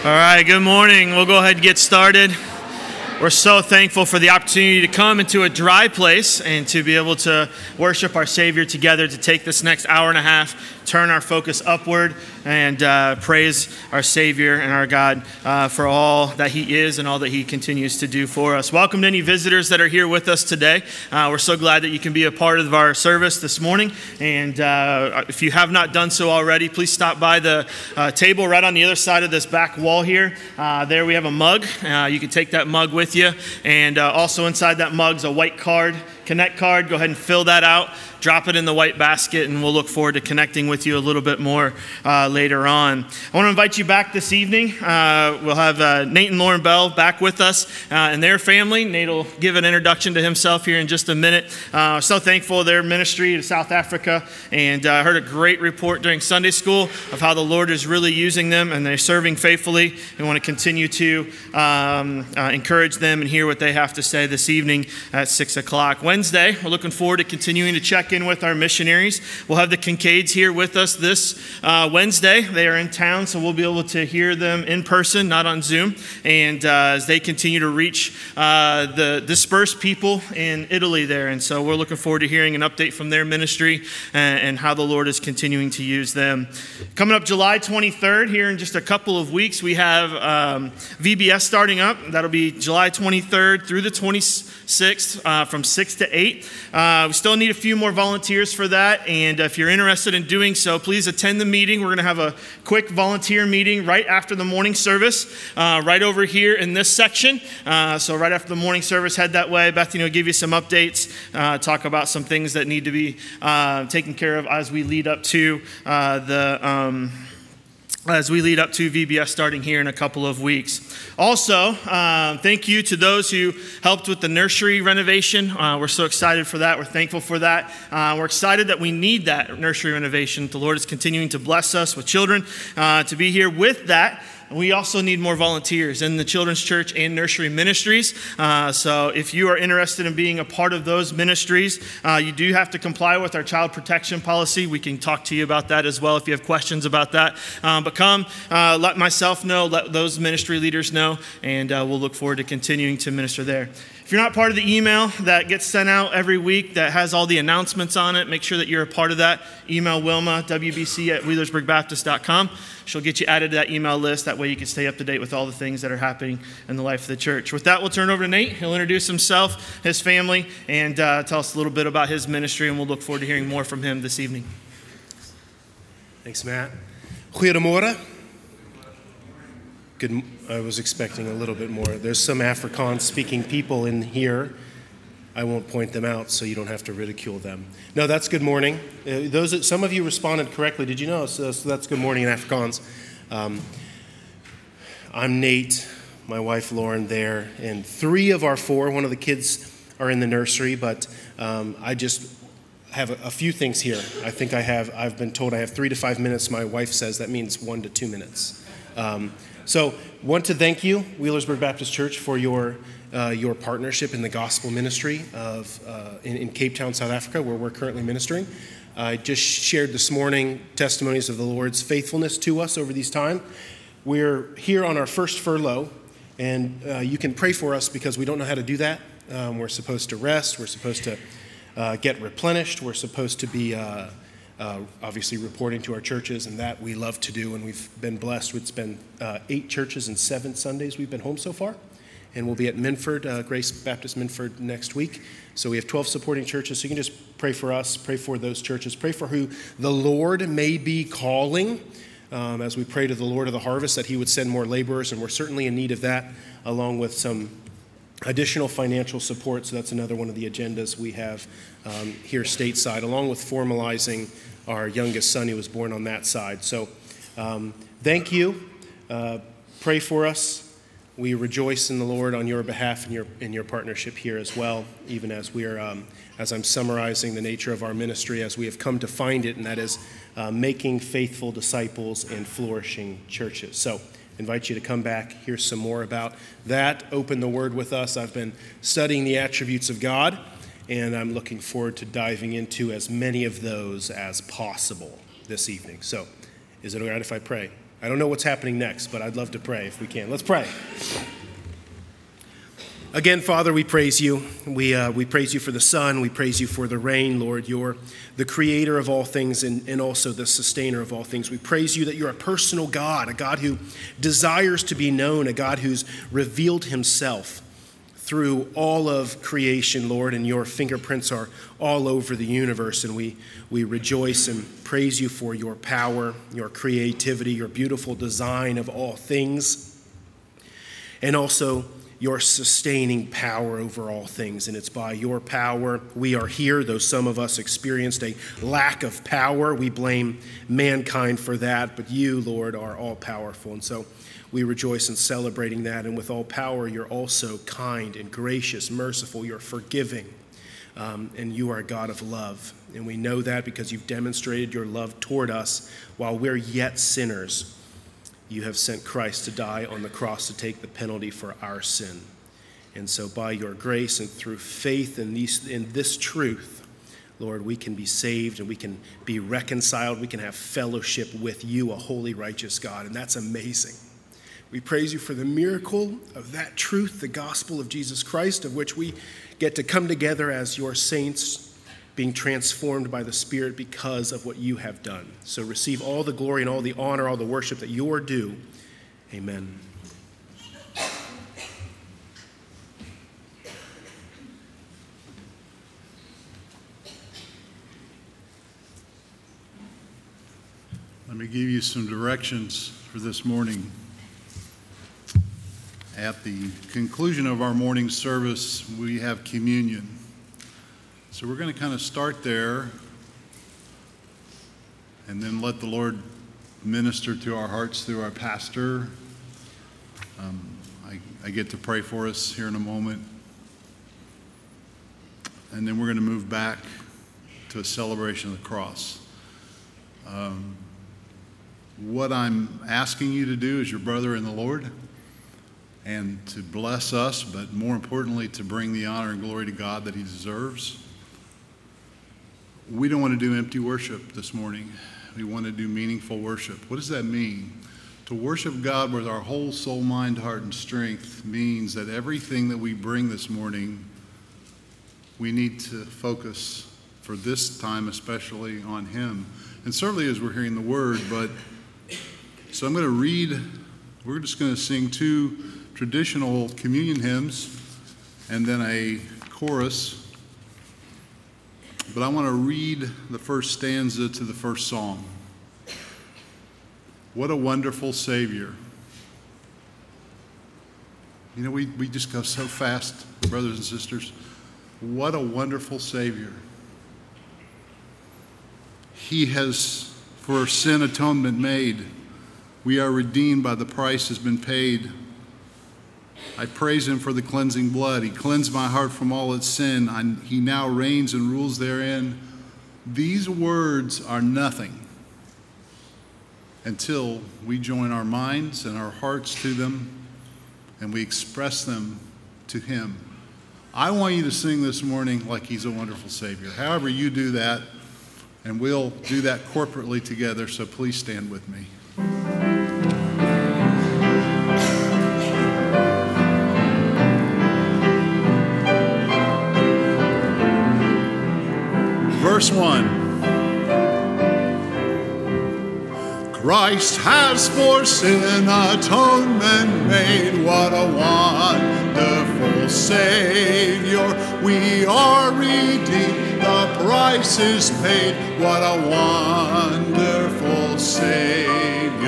All right, good morning. We'll go ahead and get started. We're so thankful for the opportunity to come into a dry place and to be able to worship our Savior together, to take this next hour and a half, turn our focus upward, and praise our Savior and our God for all that He is and all that He continues to do for us. Welcome to any visitors that are here with us today. We're so glad that you can be a part of our service this morning. And if you have not done so already, please stop by the table right on the other side of this back wall here. There we have a mug. You can take that mug with you. And also inside that mug is a white card, Connect card. Go ahead and fill that out. Drop it in the white basket, and we'll look forward to connecting with you a little bit more later on. I want to invite you back this evening. We'll have Nate and Lauren Bell back with us and their family. Nate will give an introduction to himself here in just a minute. So thankful for their ministry to South Africa, and I heard a great report during Sunday school of how the Lord is really using them, and they're serving faithfully. We want to continue to encourage them and hear what they have to say this evening at 6 o'clock. Wednesday, we're looking forward to continuing to check in with our missionaries. We'll have the Kincaids here with us this Wednesday. They are in town, so we'll be able to hear them in person, not on Zoom. And as they continue to reach the dispersed people in Italy there. And so we're looking forward to hearing an update from their ministry and how the Lord is continuing to use them. Coming up July 23rd, here in just a couple of weeks, we have VBS starting up. That'll be July 23rd through the 26th from 6 to 8. We still need a few more volunteers for that, and if you're interested in doing so, please attend the meeting. We're going to have a quick volunteer meeting right after the morning service, right over here in this section. So right after the morning service, head that way. Bethany will give you some updates, talk about some things that need to be taken care of as we lead up to VBS starting here in a couple of weeks. Also, thank you to those who helped with the nursery renovation. We're so excited for that. We're thankful for that. We're excited that we need that nursery renovation. The Lord is continuing to bless us with children to be here with that. We also need more volunteers in the children's church and nursery ministries. So if you are interested in being a part of those ministries, you do have to comply with our child protection policy. We can talk to you about that as well if you have questions about that. But come, let myself know, let those ministry leaders know, and we'll look forward to continuing to minister there. If you're not part of the email that gets sent out every week that has all the announcements on it, make sure that you're a part of that. Email Wilma, wbc@wheelersburgbaptist.com. She'll get you added to that email list. That way you can stay up to date with all the things that are happening in the life of the church. With that, we'll turn it over to Nate. He'll introduce himself, his family, and tell us a little bit about his ministry, and we'll look forward to hearing more from him this evening. Thanks, Matt. Goedemorgen. Good. I was expecting a little bit more. There's some Afrikaans-speaking people in here. I won't point them out so you don't have to ridicule them. No, that's good morning. Some of you responded correctly. Did you know? So that's good morning in Afrikaans. I'm Nate, my wife Lauren there, and 3 of our 4, one of the kids are in the nursery, but I just have a few things here. I think I've been told I have 3 to 5 minutes. My wife says that means 1 to 2 minutes. So want to thank you, Wheelersburg Baptist Church, for your partnership in the gospel ministry in Cape Town, South Africa, where we're currently ministering. I just shared this morning testimonies of the Lord's faithfulness to us over these time. We're here on our first furlough, and you can pray for us because we don't know how to do that. We're supposed to rest. We're supposed to get replenished. We're supposed to be obviously reporting to our churches, and that we love to do, and we've been blessed. It's been 8 churches and 7 Sundays we've been home so far, and we'll be at Minford, Grace Baptist Minford next week. So we have 12 supporting churches, so you can just pray for us, pray for those churches, pray for who the Lord may be calling as we pray to the Lord of the harvest that He would send more laborers, and we're certainly in need of that, along with some additional financial support. So that's another one of the agendas we have here stateside, along with formalizing our youngest son who was born on that side. So thank you. Pray for us. We rejoice in the Lord on your behalf and in your partnership here as well, even as we are, as I'm summarizing the nature of our ministry, as we have come to find it, and that is making faithful disciples and flourishing churches. So invite you to come back, hear some more about that. Open the Word with us. I've been studying the attributes of God, and I'm looking forward to diving into as many of those as possible this evening. So, is it all right if I pray? I don't know what's happening next, but I'd love to pray if we can. Let's pray. Again, Father, we praise you. We praise you for the sun. We praise you for the rain, Lord. You're the creator of all things and also the sustainer of all things. We praise you that you're a personal God, a God who desires to be known, a God who's revealed himself through all of creation, Lord, and your fingerprints are all over the universe. And we rejoice and praise you for your power, your creativity, your beautiful design of all things, and also your sustaining power over all things. And it's by your power we are here, though some of us experienced a lack of power. We blame mankind for that, but you, Lord, are all powerful. And so we rejoice in celebrating that. And with all power, you're also kind and gracious, merciful, you're forgiving, and you are a God of love. And we know that because you've demonstrated your love toward us while we're yet sinners. You have sent Christ to die on the cross to take the penalty for our sin. And so by your grace and through faith in this truth, Lord, we can be saved and we can be reconciled. We can have fellowship with you, a holy, righteous God. And that's amazing. We praise you for the miracle of that truth, the gospel of Jesus Christ, of which we get to come together as your saints, being transformed by the Spirit because of what you have done. So receive all the glory and all the honor, all the worship that you are due. Amen. Let me give you some directions for this morning. At the conclusion of our morning service, we have communion. So we're going to kind of start there and then let the Lord minister to our hearts through our pastor. I get to pray for us here in a moment. And then we're going to move back to a celebration of the cross. What I'm asking you to do as your brother in the Lord, and to bless us, but more importantly, to bring the honor and glory to God that he deserves. We don't want to do empty worship this morning. We want to do meaningful worship. What does that mean? To worship God with our whole soul, mind, heart, and strength means that everything that we bring this morning, we need to focus for this time especially on him. And certainly as we're hearing the word, but so I'm going to read, we're just going to sing two traditional communion hymns and then a chorus. But I want to read the first stanza to the first song. What a wonderful Savior. You know, we just go so fast, brothers and sisters. What a wonderful Savior. He has for sin atonement made. We are redeemed by the price has been paid. I praise him for the cleansing blood. He cleansed my heart from all its sin. He now reigns and rules therein. These words are nothing until we join our minds and our hearts to them and we express them to him. I want you to sing this morning like he's a wonderful Savior. However you do that, and we'll do that corporately together, so please stand with me. Verse 1. Christ has for sin atonement made. What a wonderful Savior. We are redeemed. The price is paid. What a wonderful Savior.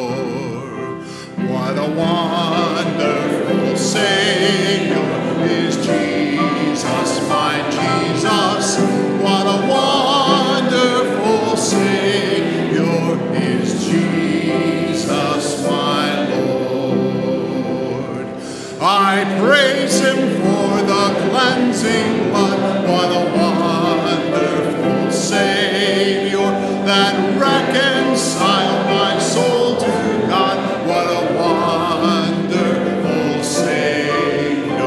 What a wonderful Savior is Jesus, my Jesus. What a wonderful Savior is Jesus, my Lord. I praise him for the cleansing blood. What a wonderful Savior that reconciled my soul to God. What a wonderful Savior.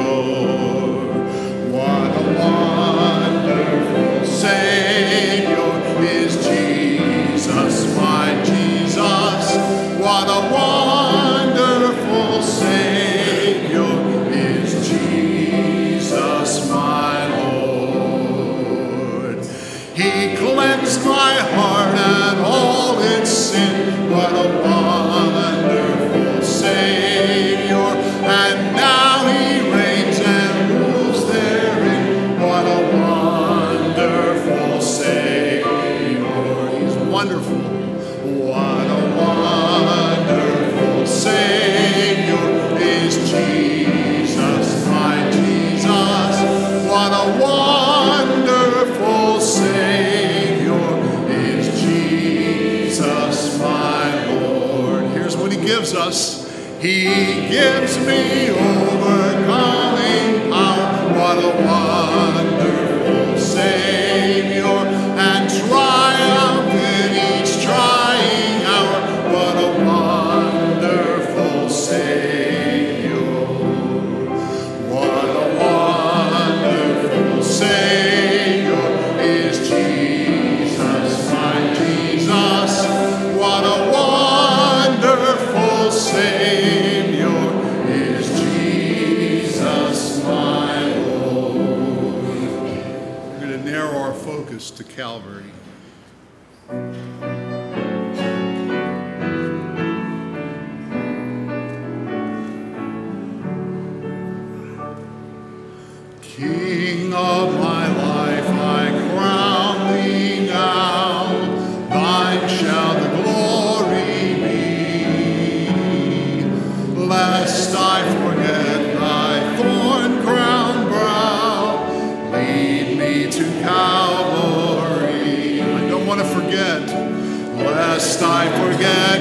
What a wonderful Savior is Jesus, my Jesus. What a What a wonderful Savior. And now he reigns and rules therein. What a wonderful Savior. He's wonderful. What a wonderful Savior is Jesus, my Jesus. What a wonderful Savior is Jesus, my Lord. Here's what he gives us. He gives me overcoming power. What a wonderful Savior, and triumph in each trying hour. What a wonderful Savior. What a wonderful Savior is Jesus, my Jesus. What a wonderful Savior is Jesus, my Lord. We're going to narrow our focus to Calvary. King of my life, I crown thee now. Thine shall the glory be. Lest I forget thy thorn-crowned brow, lead me to Calvary. I don't want to forget. Lest I forget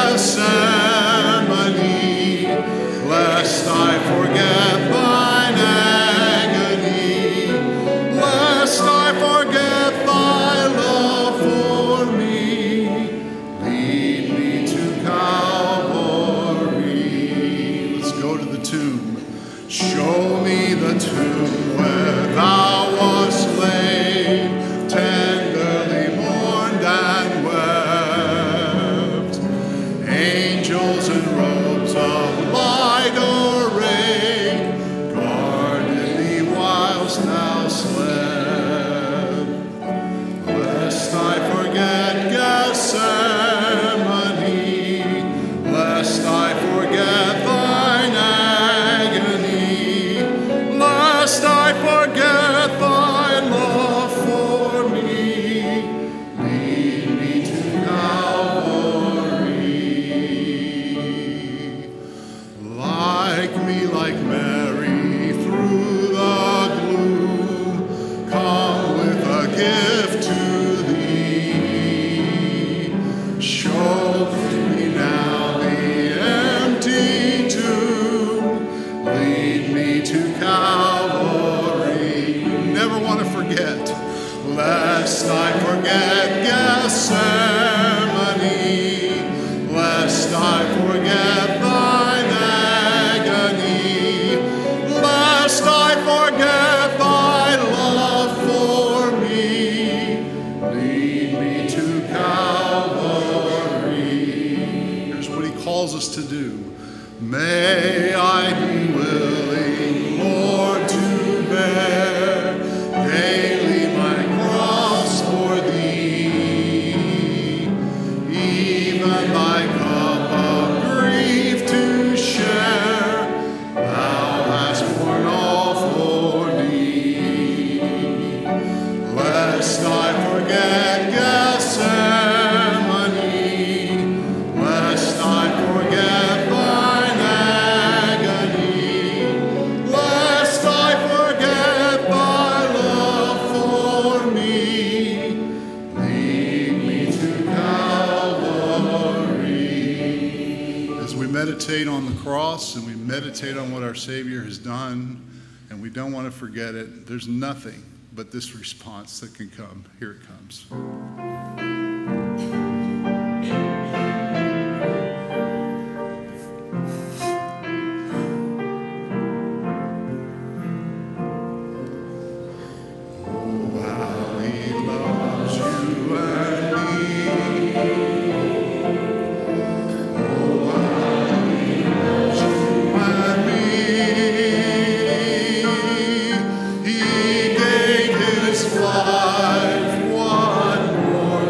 Gethsemane, lest I forget thine agony, lest I forget thy love for me. Lead me to Calvary. Let's go to the tomb. Show me the tomb where thou wast laid, tenderly mourned and wept. Angels in robes of light arrayed guarded thee whilst thou slept. Lest I forget Gethsemane, lest I forget thine agony, lest I forget thy love for me. Lead me to Calvary. Like Mary through the gloom, come with a gift to thee. Show me now the empty tomb, lead me to Calvary. Never want to forget, lest I forget Gethsemane, lest I forget thine agony, lest I forget thy love for me. Lead me to Calvary. Here's what he calls us to do. May I be willing, Lord, to bear daily my cross for thee, even thy cup of grief to share. Thou hast borne all for me. Lest I forget Gethsemane, lest I forget thine agony, lest I forget thy love for me. Lead me to Calvary. As we meditate on the cross and we meditate on what our Savior has done, and we don't want to forget it, there's nothing but this response that can come. Here it comes. He gave his life one more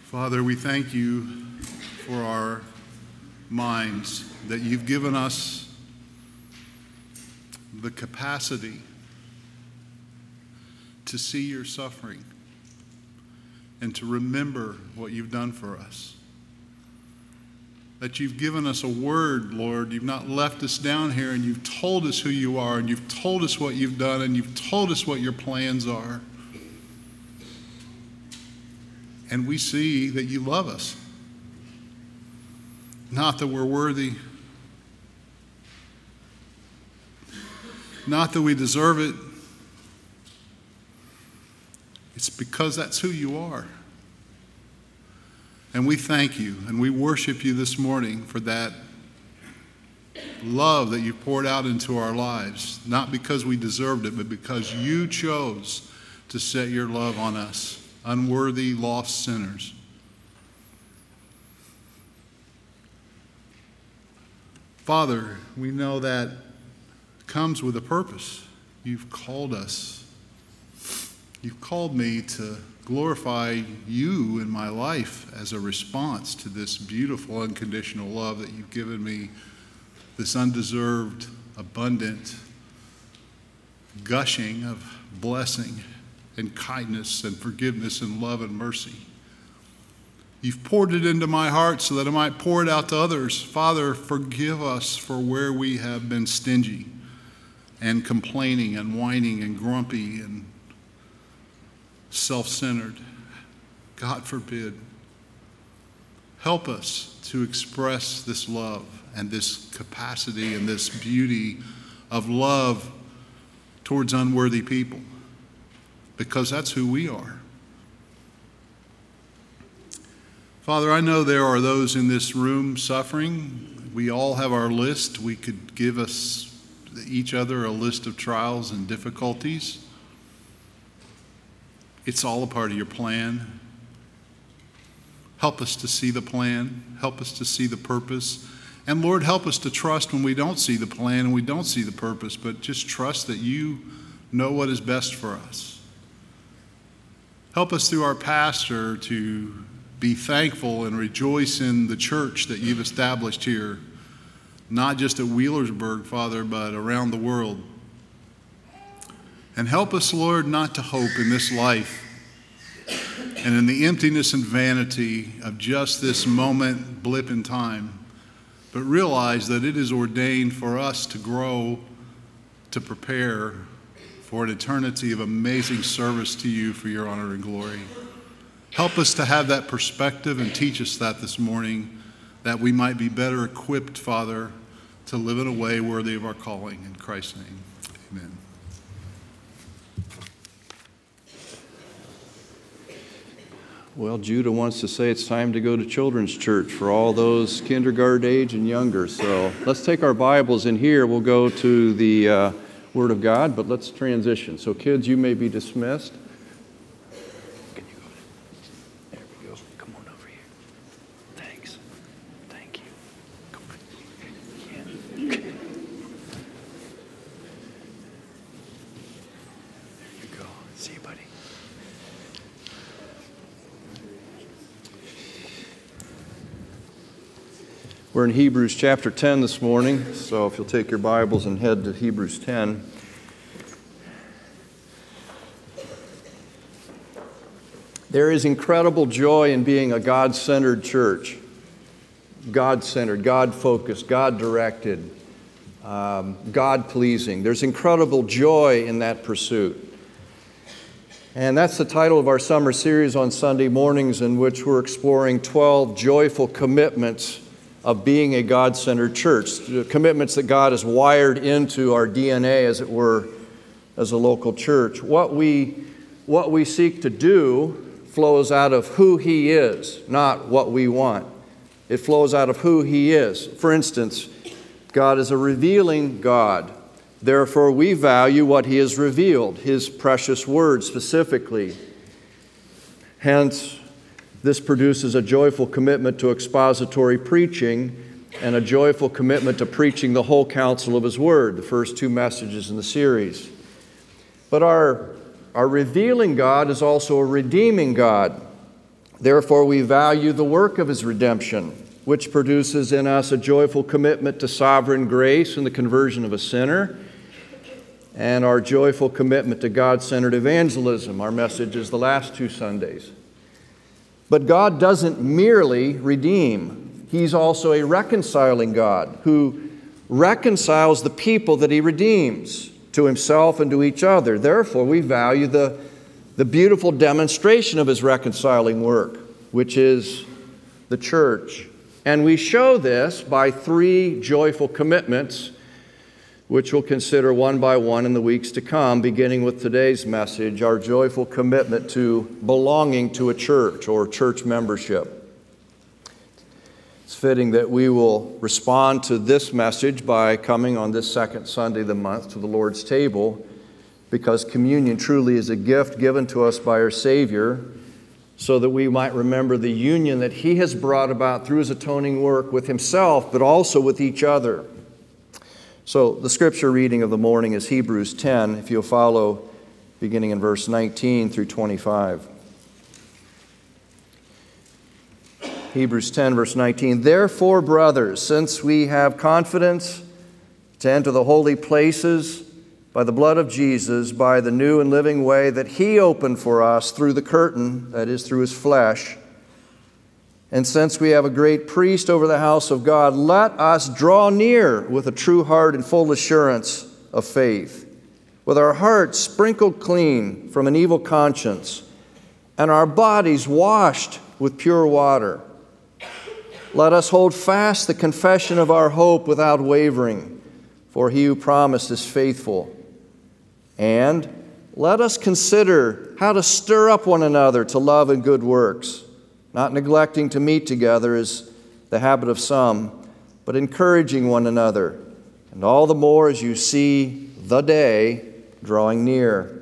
Father, we thank you for our minds, that you've given us the capacity to see your suffering and to remember what you've done for us. That you've given us a word, Lord. You've not left us down here, and you've told us who you are, and you've told us what you've done, and you've told us what your plans are. And we see that you love us. Not that we're worthy, not that we deserve it. It's because that's who you are. And we thank you and we worship you this morning for that love that you poured out into our lives, not because we deserved it, but because you chose to set your love on us, unworthy, lost sinners. Father, we know that comes with a purpose. You've called us. You've called me to glorify you in my life as a response to this beautiful, unconditional love that you've given me, this undeserved, abundant gushing of blessing and kindness and forgiveness and love and mercy. You've poured it into my heart so that I might pour it out to others. Father, forgive us for where we have been stingy and complaining and whining and grumpy and self-centered. God forbid. Help us to express this love and this capacity and this beauty of love towards unworthy people, because that's who we are. Father, I know there are those in this room suffering. We all have our list. We could give us each other a list of trials and difficulties. It's all a part of your plan. Help us to see the plan. Help us to see the purpose. And Lord, help us to trust when we don't see the plan and we don't see the purpose, but just trust that you know what is best for us. Help us through our pastor to be thankful and rejoice in the church that you've established here, not just at Wheelersburg, Father, but around the world. And help us, Lord, not to hope in this life and in the emptiness and vanity of just this moment, blip in time, but realize that it is ordained for us to grow, to prepare for an eternity of amazing service to you for your honor and glory. Help us to have that perspective and teach us that this morning, that we might be better equipped, Father, to live in a way worthy of our calling. In Christ's name, amen. Well, Judah wants to say it's time to go to children's church for all those kindergarten age and younger. So let's take our Bibles in here. We'll go to the Word of God, but let's transition. So kids, you may be dismissed. Can you go? There we go. Come on over here. Thanks. Thank you. Come on. Yeah. There you go. See you, buddy. We're in Hebrews chapter 10 this morning, so if you'll take your Bibles and head to Hebrews 10. There is incredible joy in being a God-centered church. God-centered, God-focused, God-directed, God-pleasing. There's incredible joy in that pursuit. And that's the title of our summer series on Sunday mornings, in which we're exploring 12 joyful commitments of being a God-centered church, commitments that God has wired into our DNA, as it were, as a local church. What we seek to do flows out of who He is, not what we want. It flows out of who He is. For instance, God is a revealing God. Therefore, we value what He has revealed, His precious word specifically. Hence, this produces a joyful commitment to expository preaching and a joyful commitment to preaching the whole counsel of His Word, the first two messages in the series. But our revealing God is also a redeeming God. Therefore, we value the work of his redemption, which produces in us a joyful commitment to sovereign grace and the conversion of a sinner, and our joyful commitment to God-centered evangelism. Our message is the last 2 Sundays. But God doesn't merely redeem. He's also a reconciling God who reconciles the people that he redeems to himself and to each other. Therefore, we value the beautiful demonstration of his reconciling work, which is the church. And we show this by 3 joyful commitments, which we'll consider one by one in the weeks to come, beginning with today's message, our joyful commitment to belonging to a church or church membership. It's fitting that we will respond to this message by coming on this second Sunday of the month to the Lord's table, because communion truly is a gift given to us by our Savior, so that we might remember the union that he has brought about through his atoning work with himself, but also with each other. So the scripture reading of the morning is Hebrews 10, if you'll follow, beginning in verse 19 through 25. Hebrews 10, verse 19. Therefore, brothers, since we have confidence to enter the holy places by the blood of Jesus, by the new and living way that he opened for us through the curtain, that is, through his flesh, and since we have a great priest over the house of God, let us draw near with a true heart and full assurance of faith, with our hearts sprinkled clean from an evil conscience, and our bodies washed with pure water. Let us hold fast the confession of our hope without wavering, for he who promised is faithful. And let us consider how to stir up one another to love and good works, not neglecting to meet together as the habit of some, but encouraging one another, and all the more as you see the day drawing near.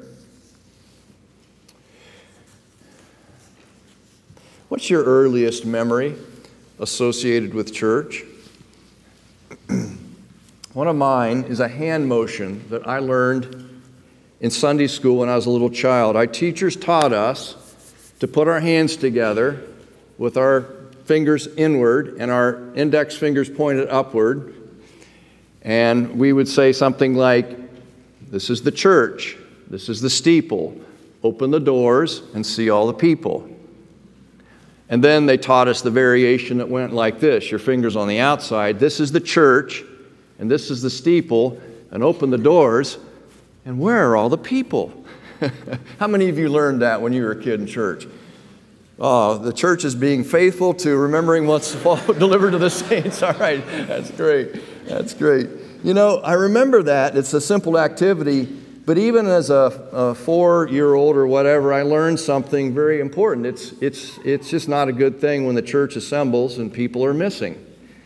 What's your earliest memory associated with church? One of mine is a hand motion that I learned in Sunday school when I was a little child. Our teachers taught us to put our hands together with our fingers inward and our index fingers pointed upward. And we would say something like, this is the church, this is the steeple, open the doors and see all the people. And then they taught us the variation that went like this, your fingers on the outside, this is the church, and this is the steeple, and open the doors, and where are all the people? How many of you learned that when you were a kid in church? Oh, the church is being faithful to remembering what's delivered to the saints. All right, that's great. That's great. You know, I remember that. It's a simple activity, but even as a 4-year-old or whatever, I learned something very important. It's just not a good thing when the church assembles and people are missing.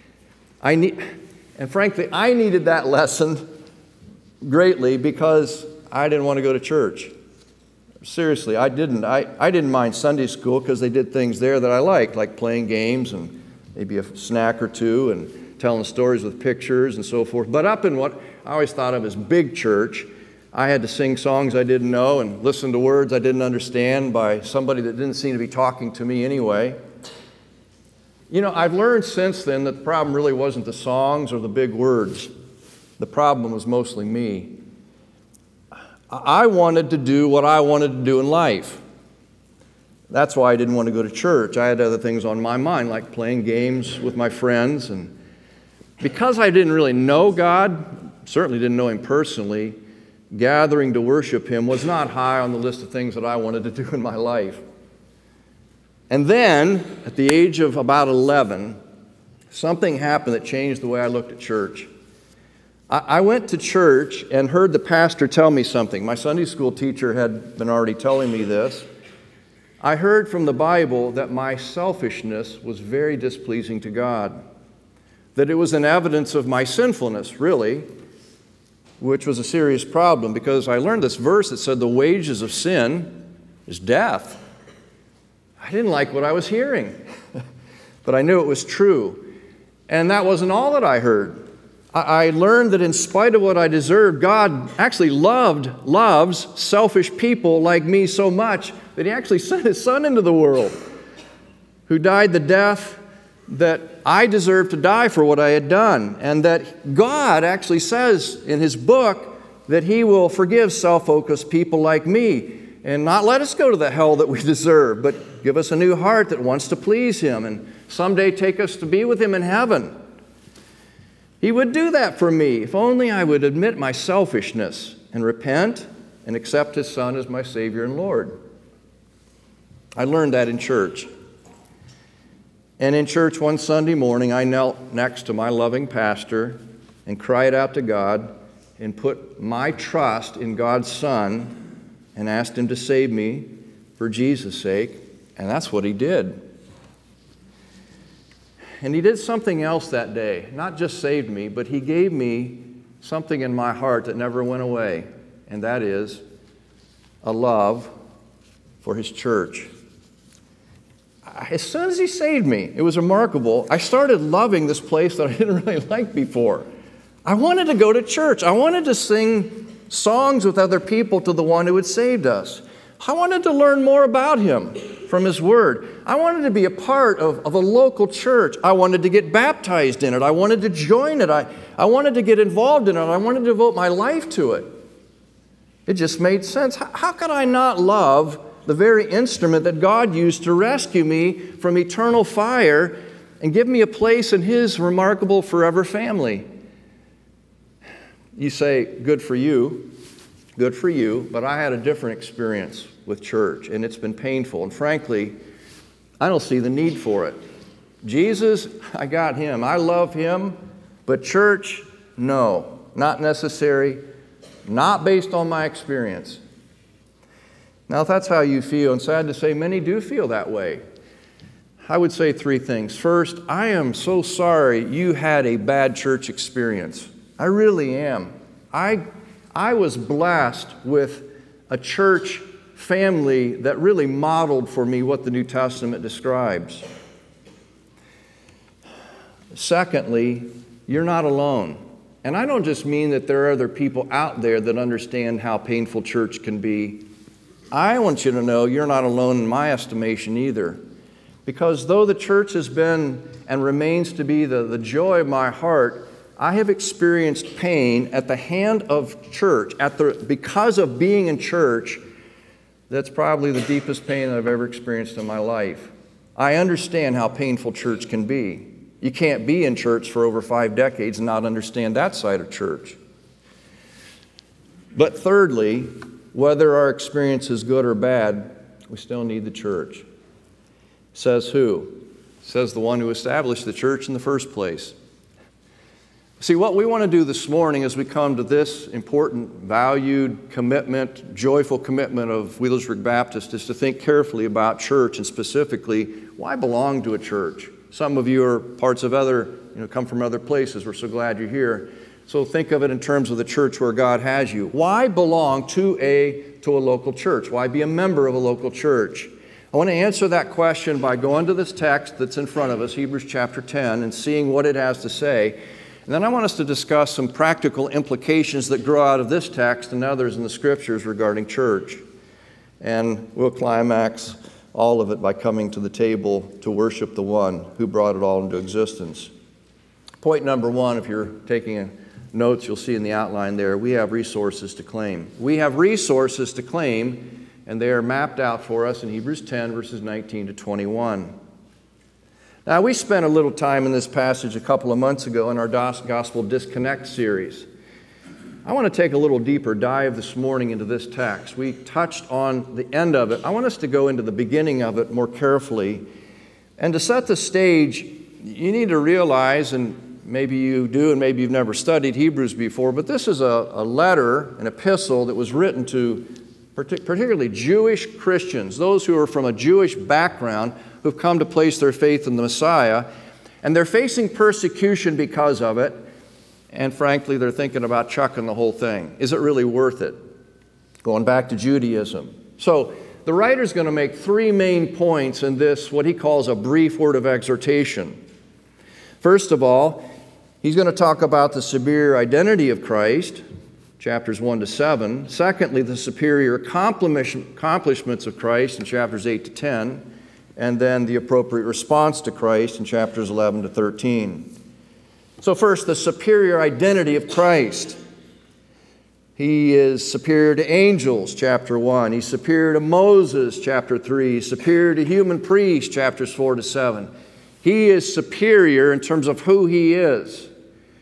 And frankly, I needed that lesson greatly because I didn't want to go to church. Seriously, I didn't. I didn't mind Sunday school because they did things there that I liked, like playing games and maybe a snack or two and telling stories with pictures and so forth. But up in what I always thought of as big church, I had to sing songs I didn't know and listen to words I didn't understand by somebody that didn't seem to be talking to me anyway. You know, I've learned since then that the problem really wasn't the songs or the big words. The problem was mostly me. I wanted to do what I wanted to do in life. That's why I didn't want to go to church. I had other things on my mind, like playing games with my friends. And because I didn't really know God, certainly didn't know him personally, gathering to worship him was not high on the list of things that I wanted to do in my life. And then, at the age of about 11, something happened that changed the way I looked at church. I went to church and heard the pastor tell me something. My Sunday school teacher had been already telling me this. I heard from the Bible that my selfishness was very displeasing to God, that it was an evidence of my sinfulness, really, which was a serious problem because I learned this verse that said the wages of sin is death. I didn't like what I was hearing, but I knew it was true. And that wasn't all that I heard. I learned that in spite of what I deserved, God actually loves selfish people like me so much that he actually sent his son into the world who died the death that I deserved to die for what I had done, and that God actually says in His book that He will forgive self-focused people like me and not let us go to the hell that we deserve, but give us a new heart that wants to please Him and someday take us to be with Him in heaven. He would do that for me if only I would admit my selfishness and repent and accept His Son as my Savior and Lord. I learned that in church. And in church one Sunday morning, I knelt next to my loving pastor and cried out to God and put my trust in God's Son and asked Him to save me for Jesus' sake, and that's what He did. And He did something else that day. Not just saved me, but He gave me something in my heart that never went away, and that is a love for His church. As soon as He saved me, it was remarkable. I started loving this place that I didn't really like before. I wanted to go to church. I wanted to sing songs with other people to the one who had saved us. I wanted to learn more about Him from His Word. I wanted to be a part of a local church. I wanted to get baptized in it. I wanted to join it. I wanted to get involved in it. I wanted to devote my life to it. It just made sense. How could I not love the very instrument that God used to rescue me from eternal fire and give me a place in His remarkable forever family? You say, good for you, but I had a different experience with church, and it's been painful. And frankly, I don't see the need for it. Jesus, I got Him. I love Him, but church, no, not necessary, not based on my experience. Now, if that's how you feel, and sad to say, many do feel that way, I would say three things. First, I am so sorry you had a bad church experience. I really am. I was blessed with a church family that really modeled for me what the New Testament describes. Secondly, you're not alone. And I don't just mean that there are other people out there that understand how painful church can be. I want you to know you're not alone in my estimation either. Because though the church has been and remains to be the joy of my heart, I have experienced pain at the hand of church, because of being in church. That's probably the deepest pain that I've ever experienced in my life. I understand how painful church can be. You can't be in church for over 5 decades and not understand that side of church. But thirdly, whether our experience is good or bad, we still need the church. Says who? Says the one who established the church in the first place. See, what we want to do this morning as we come to this important, valued commitment, joyful commitment of Wheelersburg Baptist is to think carefully about church and specifically, why belong to a church? Some of you are parts of come from other places. We're so glad you're here. So think of it in terms of the church where God has you. Why belong to a local church? Why be a member of a local church? I want to answer that question by going to this text that's in front of us, Hebrews chapter 10, and seeing what it has to say. And then I want us to discuss some practical implications that grow out of this text and others in the Scriptures regarding church. And we'll climax all of it by coming to the table to worship the one who brought it all into existence. Point number one, if you're taking notes, you'll see in the outline there, we have resources to claim. We have resources to claim, and they are mapped out for us in Hebrews 10, verses 19 to 21. Now, we spent a little time in this passage a couple of months ago in our Gospel Disconnect series. I want to take a little deeper dive this morning into this text. We touched on the end of it. I want us to go into the beginning of it more carefully. And to set the stage, you need to realize, and maybe you do and maybe you've never studied Hebrews before, but this is a letter, an epistle that was written to particularly Jewish Christians, those who are from a Jewish background who've come to place their faith in the Messiah, and they're facing persecution because of it, and frankly, they're thinking about chucking the whole thing. Is it really worth it? Going back to Judaism. So the writer's going to make 3 main points in this, what he calls a brief word of exhortation. First of all, he's going to talk about the superior identity of Christ, chapters 1 to 7. Secondly, the superior accomplishments of Christ in chapters 8 to 10. and then the appropriate response to Christ in chapters 11 to 13. So first, the superior identity of Christ. He is superior to angels, chapter 1. He's superior to Moses, chapter 3. He's superior to human priests, chapters 4 to 7. He is superior in terms of who he is.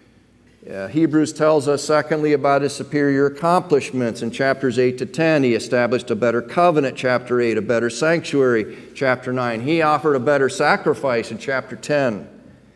Hebrews tells us, secondly, about his superior accomplishments in chapters 8 to 10. He established a better covenant, chapter 8, a better sanctuary, chapter 9. He offered a better sacrifice in chapter 10.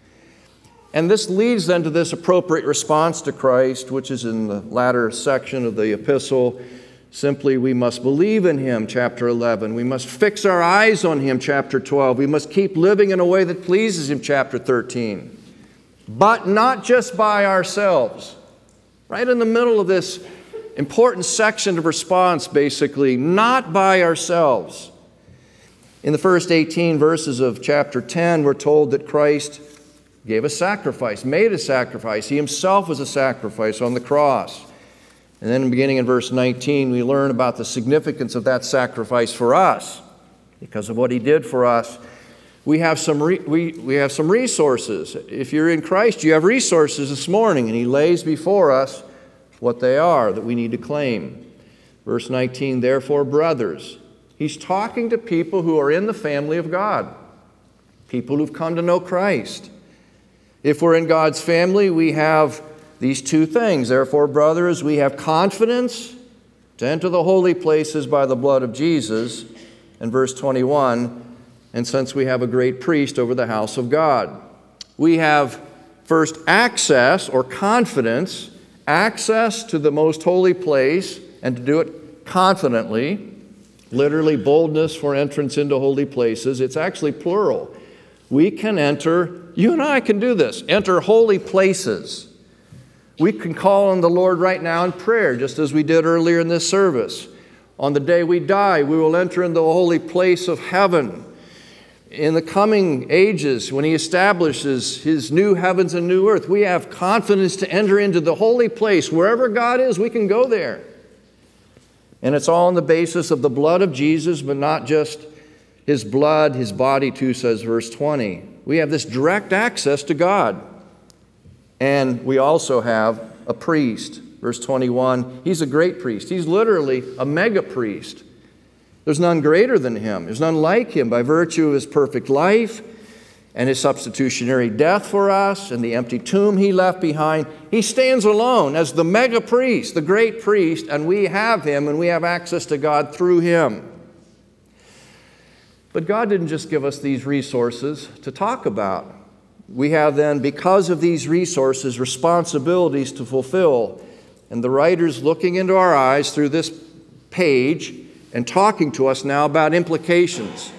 And this leads then to this appropriate response to Christ, which is in the latter section of the epistle. Simply, we must believe in him, chapter 11. We must fix our eyes on him, chapter 12. We must keep living in a way that pleases him, chapter 13. But not just by ourselves. Right in the middle of this important section of response, basically, not by ourselves. In the first 18 verses of chapter 10, we're told that Christ gave a sacrifice, made a sacrifice. He himself was a sacrifice on the cross. And then beginning in verse 19, we learn about the significance of that sacrifice for us. Because of what he did for us, we have some resources. If you're in Christ, you have resources this morning, and he lays before us what they are that we need to claim. Verse 19, therefore, brothers. He's talking to people who are in the family of God, people who've come to know Christ. If we're in God's family, we have these two things. Therefore, brothers, we have confidence to enter the holy places by the blood of Jesus. And verse 21, and since we have a great priest over the house of God. We have first access or confidence, access to the most holy place, and to do it confidently. Literally, boldness for entrance into holy places. It's actually plural. We can enter, you and I can do this, enter holy places. We can call on the Lord right now in prayer, just as we did earlier in this service. On the day we die, we will enter into the holy place of heaven. In the coming ages, when he establishes his new heavens and new earth, we have confidence to enter into the holy place. Wherever God is, we can go there. And it's all on the basis of the blood of Jesus, but not just his blood, his body too, says verse 20. We have this direct access to God. And we also have a priest. Verse 21, he's a great priest. He's literally a mega priest. There's none greater than him. There's none like him by virtue of his perfect life and his substitutionary death for us and the empty tomb he left behind. He stands alone as the mega priest, the great priest, and we have him and we have access to God through him. But God didn't just give us these resources to talk about. We have then, because of these resources, responsibilities to fulfill. And the writer's looking into our eyes through this page and talking to us now about implications.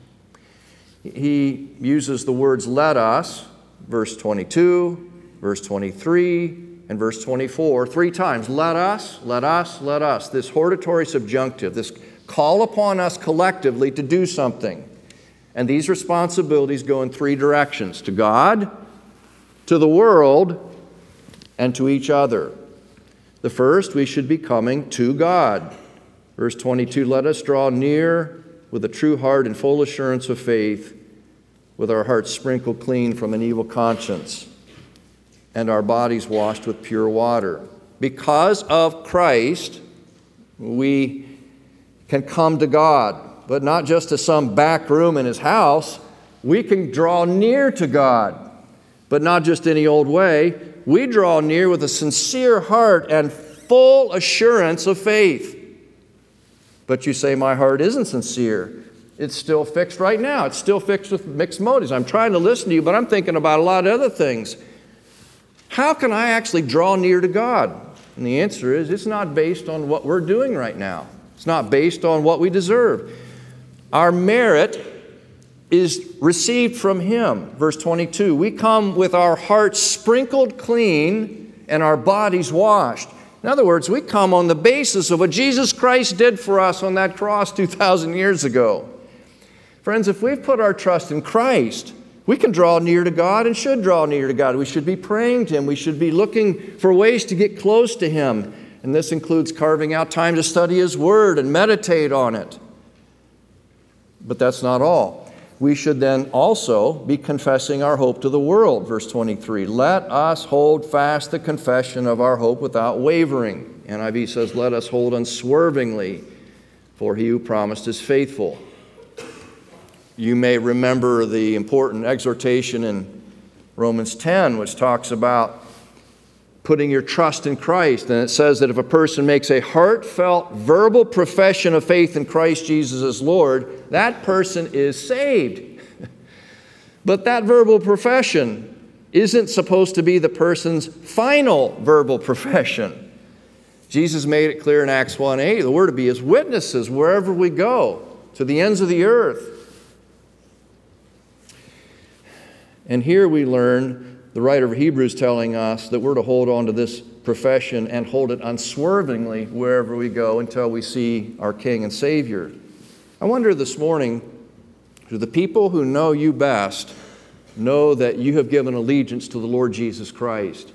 He uses the words let us, verse 22, verse 23, and verse 24, 3 times. Let us, let us, let us. This hortatory subjunctive, this call upon us collectively to do something. And these responsibilities go in 3 directions: to God, to the world, and to each other. The first, we should be coming to God. Verse 22, let us draw near with a true heart and full assurance of faith, with our hearts sprinkled clean from an evil conscience, and our bodies washed with pure water. Because of Christ, we can come to God, but not just to some back room in his house. We can draw near to God, but not just any old way. We draw near with a sincere heart and full assurance of faith. But you say, my heart isn't sincere. It's still fixed right now. It's still fixed with mixed motives. I'm trying to listen to you, but I'm thinking about a lot of other things. How can I actually draw near to God? And the answer is, it's not based on what we're doing right now. It's not based on what we deserve. Our merit is received from him. Verse 22, we come with our hearts sprinkled clean and our bodies washed. In other words, we come on the basis of what Jesus Christ did for us on that cross 2,000 years ago. Friends, if we've put our trust in Christ, we can draw near to God and should draw near to God. We should be praying to him. We should be looking for ways to get close to him. And this includes carving out time to study his word and meditate on it. But that's not all. we should then also be confessing our hope to the world. Verse 23, let us hold fast the confession of our hope without wavering. NIV says, let us hold unswervingly, for he who promised is faithful. You may remember the important exhortation in Romans 10, which talks about putting your trust in Christ. And it says that if a person makes a heartfelt verbal profession of faith in Christ Jesus as Lord, that person is saved. But that verbal profession isn't supposed to be the person's final verbal profession. Jesus made it clear in Acts 1:8, that we're to be his witnesses wherever we go, to the ends of the earth. And here we learn the writer of Hebrews telling us that we're to hold on to this profession and hold it unswervingly wherever we go until we see our King and Savior. I wonder this morning, do the people who know you best know that you have given allegiance to the Lord Jesus Christ?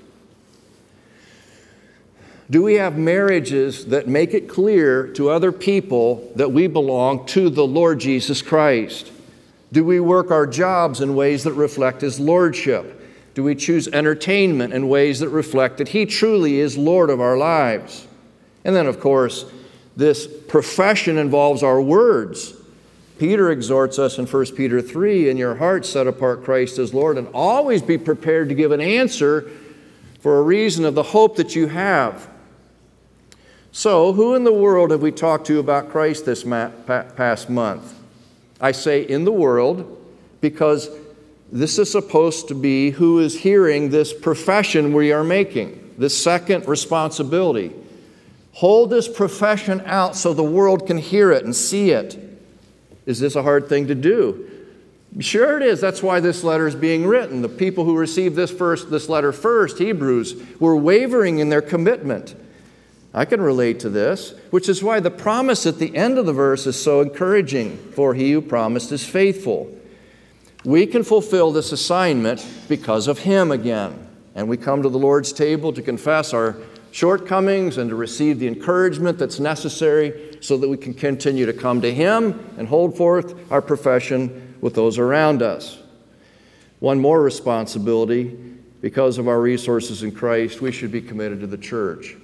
Do we have marriages that make it clear to other people that we belong to the Lord Jesus Christ? Do we work our jobs in ways that reflect his lordship? Do we choose entertainment in ways that reflect that he truly is Lord of our lives? And then, of course, this profession involves our words. Peter exhorts us in 1 Peter 3, in your heart set apart Christ as Lord, and always be prepared to give an answer for a reason of the hope that you have. So, who in the world have we talked to about Christ this past month? I say in the world because this is supposed to be who is hearing this profession we are making, this second responsibility. Hold this profession out so the world can hear it and see it. Is this a hard thing to do? Sure it is. That's why this letter is being written. The people who received this letter first, Hebrews, were wavering in their commitment. I can relate to this, which is why the promise at the end of the verse is so encouraging. For he who promised is faithful. We can fulfill this assignment because of him again. And we come to the Lord's table to confess our shortcomings and to receive the encouragement that's necessary so that we can continue to come to him and hold forth our profession with those around us. One more responsibility, because of our resources in Christ, we should be committed to the church.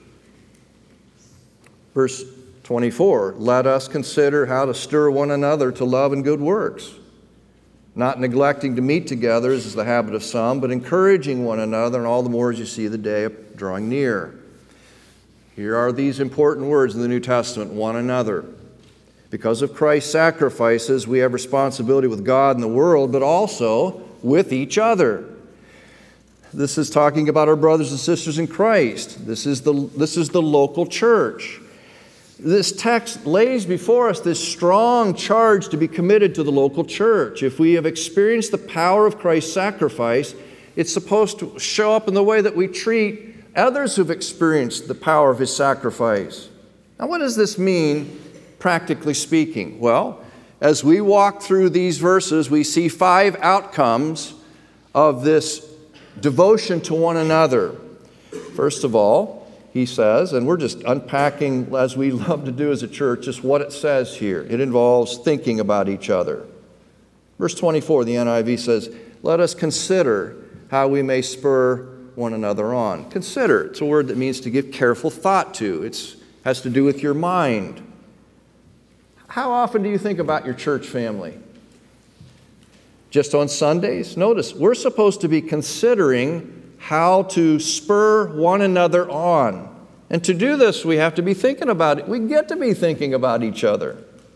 Verse 24, let us consider how to stir one another to love and good works, not neglecting to meet together, as is the habit of some, but encouraging one another, and all the more as you see the day drawing near. Here are these important words in the New Testament, one another. Because of Christ's sacrifices, we have responsibility with God and the world, but also with each other. This is talking about our brothers and sisters in Christ. This is the local church. This text lays before us this strong charge to be committed to the local church. If we have experienced the power of Christ's sacrifice, it's supposed to show up in the way that we treat others who've experienced the power of his sacrifice. Now, what does this mean, practically speaking? Well, as we walk through these verses, we see 5 outcomes of this devotion to one another. First of all, he says, and we're just unpacking, as we love to do as a church, just what it says here. It involves thinking about each other. Verse 24, the NIV says, let us consider how we may spur one another on. Consider, it's a word that means to give careful thought to. It has to do with your mind. How often do you think about your church family? Just on Sundays? Notice, we're supposed to be considering how to spur one another on. And to do this, we have to be thinking about it. We get to be thinking about each other.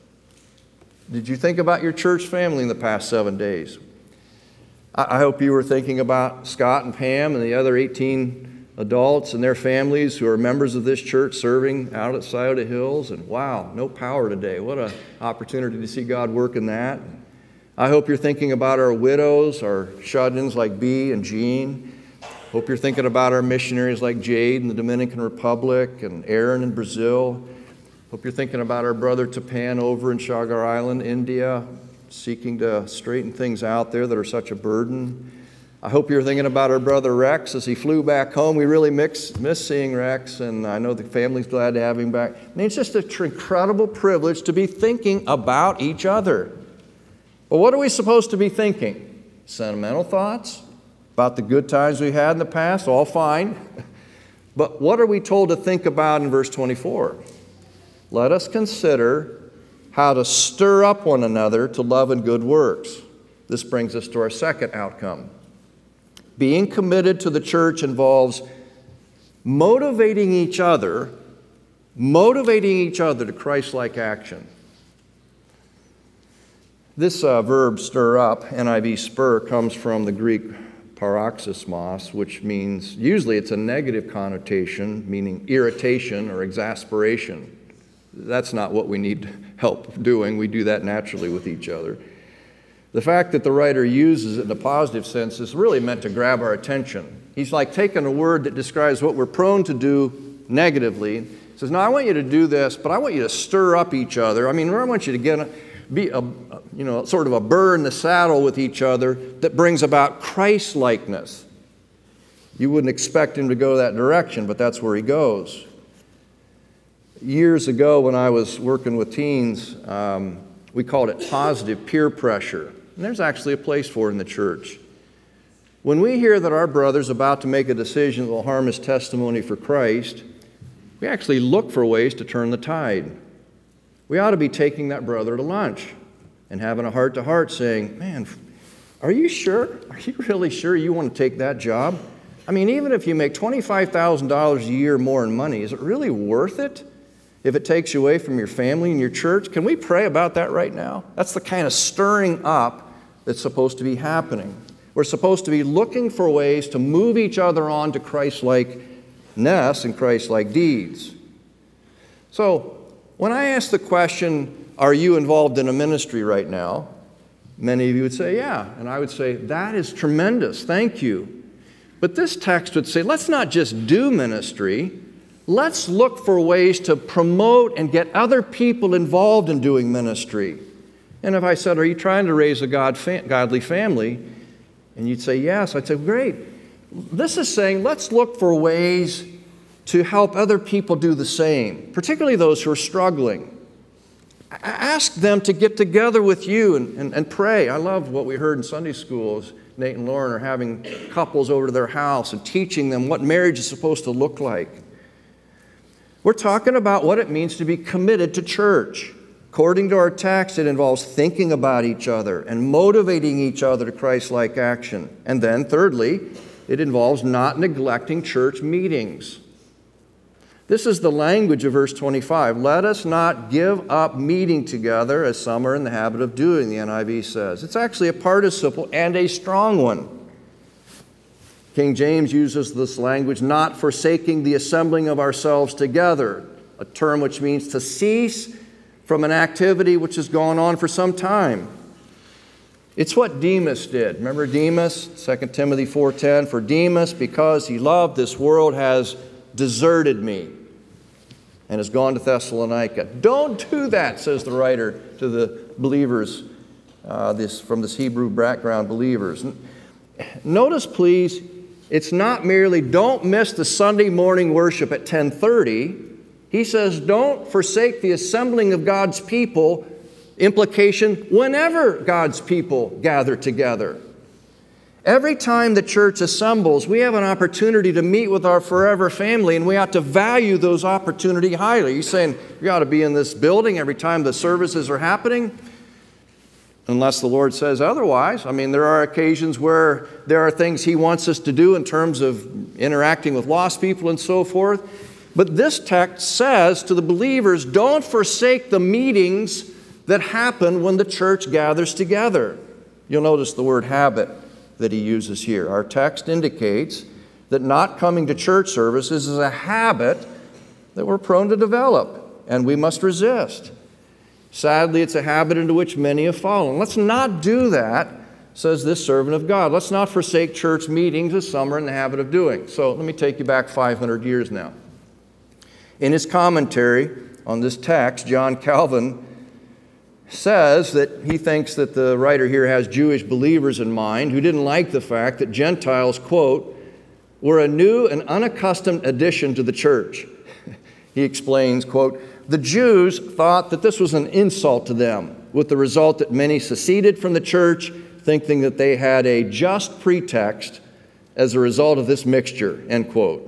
Did you think about your church family in the past 7 days? I hope you were thinking about Scott and Pam and the other 18 adults and their families who are members of this church serving out at Scioto Hills. And wow, no power today. What an opportunity to see God work in that. I hope you're thinking about our widows, our shut-ins like Bee and Jean. Hope you're thinking about our missionaries like Jade in the Dominican Republic and Aaron in Brazil. Hope you're thinking about our brother Tapan over in Shagar Island, India, seeking to straighten things out there that are such a burden. I hope you're thinking about our brother Rex as he flew back home. We really miss seeing Rex, and I know the family's glad to have him back. I mean, it's just an incredible privilege to be thinking about each other. Well, what are we supposed to be thinking? Sentimental thoughts about the good times we had in the past? All fine. But what are we told to think about in verse 24? Let us consider how to stir up one another to love and good works. This brings us to our second outcome. Being committed to the church involves motivating each other to Christ-like action. This verb, stir up, NIV spur, comes from the Greek paroxysmos, which means, usually it's a negative connotation, meaning irritation or exasperation. That's not what we need help doing. We do that naturally with each other. The fact that the writer uses it in a positive sense is really meant to grab our attention. He's like taking a word that describes what we're prone to do negatively. He says, no, I want you to do this, but I want you to stir up each other. I want you to be sort of a burr in the saddle with each other that brings about Christ-likeness. You wouldn't expect him to go that direction, but that's where he goes. Years ago when I was working with teens, we called it positive peer pressure. And there's actually a place for it in the church. When we hear that our brother's about to make a decision that will harm his testimony for Christ, we actually look for ways to turn the tide. We ought to be taking that brother to lunch and having a heart-to-heart saying, man, are you sure? Are you really sure you want to take that job? I mean, even if you make $25,000 a year more in money, is it really worth it? If it takes you away from your family and your church, can we pray about that right now? That's the kind of stirring up that's supposed to be happening. We're supposed to be looking for ways to move each other on to Christ-likeness and Christ-like deeds. So, when I ask the question, are you involved in a ministry right now? Many of you would say, yeah. And I would say, that is tremendous. Thank you. But this text would say, let's not just do ministry. Let's look for ways to promote and get other people involved in doing ministry. And if I said, are you trying to raise a godly family? And you'd say, yes. I'd say, great. This is saying, let's look for ways to help other people do the same, particularly those who are struggling. Ask them to get together with you and pray. I love what we heard in Sunday school. Nate and Lauren are having couples over to their house and teaching them what marriage is supposed to look like. We're talking about what it means to be committed to church. According to our text, it involves thinking about each other and motivating each other to Christ-like action. And then, thirdly, it involves not neglecting church meetings. This is the language of verse 25. Let us not give up meeting together as some are in the habit of doing, the NIV says. It's actually a participle and a strong one. King James uses this language, not forsaking the assembling of ourselves together, a term which means to cease from an activity which has gone on for some time. It's what Demas did. Remember Demas, 2 Timothy 4:10, for Demas, because he loved this world, has deserted me and has gone to Thessalonica. Don't do that, says the writer to the believers, from this Hebrew background believers. Notice, please, it's not merely don't miss the Sunday morning worship at 10:30. He says don't forsake the assembling of God's people, implication, whenever God's people gather together. Every time the church assembles, we have an opportunity to meet with our forever family, and we ought to value those opportunities highly. You're saying you ought to be in this building every time the services are happening? Unless the Lord says otherwise. I mean, there are occasions where there are things He wants us to do in terms of interacting with lost people and so forth. But this text says to the believers, don't forsake the meetings that happen when the church gathers together. You'll notice the word habit that he uses here. Our text indicates that not coming to church services is a habit that we're prone to develop, and we must resist. Sadly, it's a habit into which many have fallen. Let's not do that, says this servant of God. Let's not forsake church meetings as some are in the habit of doing. So let me take you back 500 years now. In his commentary on this text, John Calvin says that he thinks that the writer here has Jewish believers in mind who didn't like the fact that Gentiles, quote, were a new and unaccustomed addition to the church. He explains, quote, the Jews thought that this was an insult to them. with the result that many seceded from the church, thinking that they had a just pretext as a result of this mixture, end quote.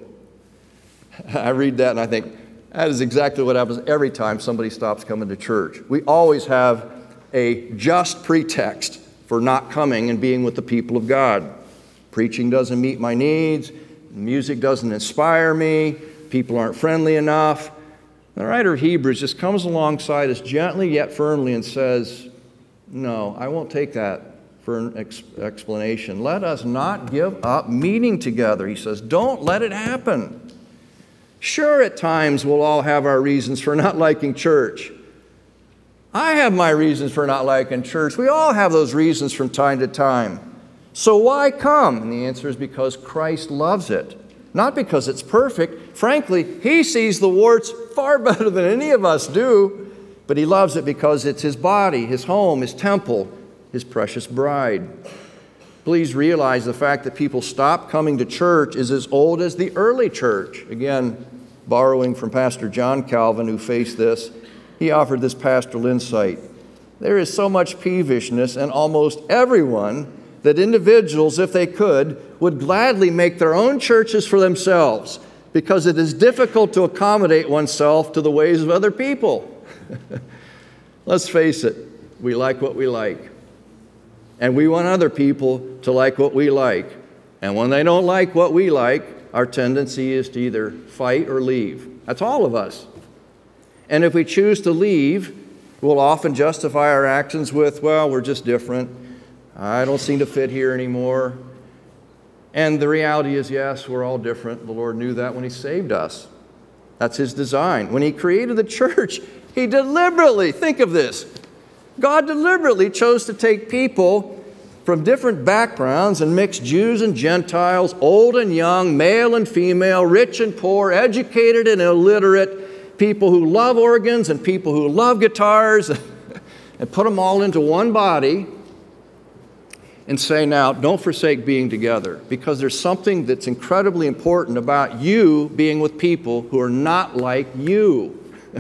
I read that and I think, that is exactly what happens every time somebody stops coming to church. We always have a just pretext for not coming and being with the people of God. Preaching doesn't meet my needs, music doesn't inspire me, people aren't friendly enough. The writer of Hebrews just comes alongside us gently yet firmly and says, no, I won't take that for an explanation. Let us not give up meeting together. He says, don't let it happen. Sure, at times we'll all have our reasons for not liking church. I have my reasons for not liking church. We all have those reasons from time to time. So why come? And the answer is because Christ loves it. Not because it's perfect. Frankly, He sees the warts far better than any of us do. But He loves it because it's His body, His home, His temple, His precious bride. Please realize the fact that people stop coming to church is as old as the early church. Again, borrowing from Pastor John Calvin, who faced this, he offered this pastoral insight. There is so much peevishness in almost everyone that individuals, if they could, would gladly make their own churches for themselves because it is difficult to accommodate oneself to the ways of other people. Let's face it, we like what we like. And we want other people to like what we like. And when they don't like what we like, our tendency is to either fight or leave. That's all of us. And if we choose to leave, we'll often justify our actions with, well, we're just different. I don't seem to fit here anymore. And the reality is, yes, we're all different. The Lord knew that when He saved us. That's His design. When He created the church, He deliberately, think of this, God deliberately chose to take people from different backgrounds and mix Jews and Gentiles, old and young, male and female, rich and poor, educated and illiterate, people who love organs and people who love guitars, and put them all into one body and say, now, don't forsake being together, because there's something that's incredibly important about you being with people who are not like you.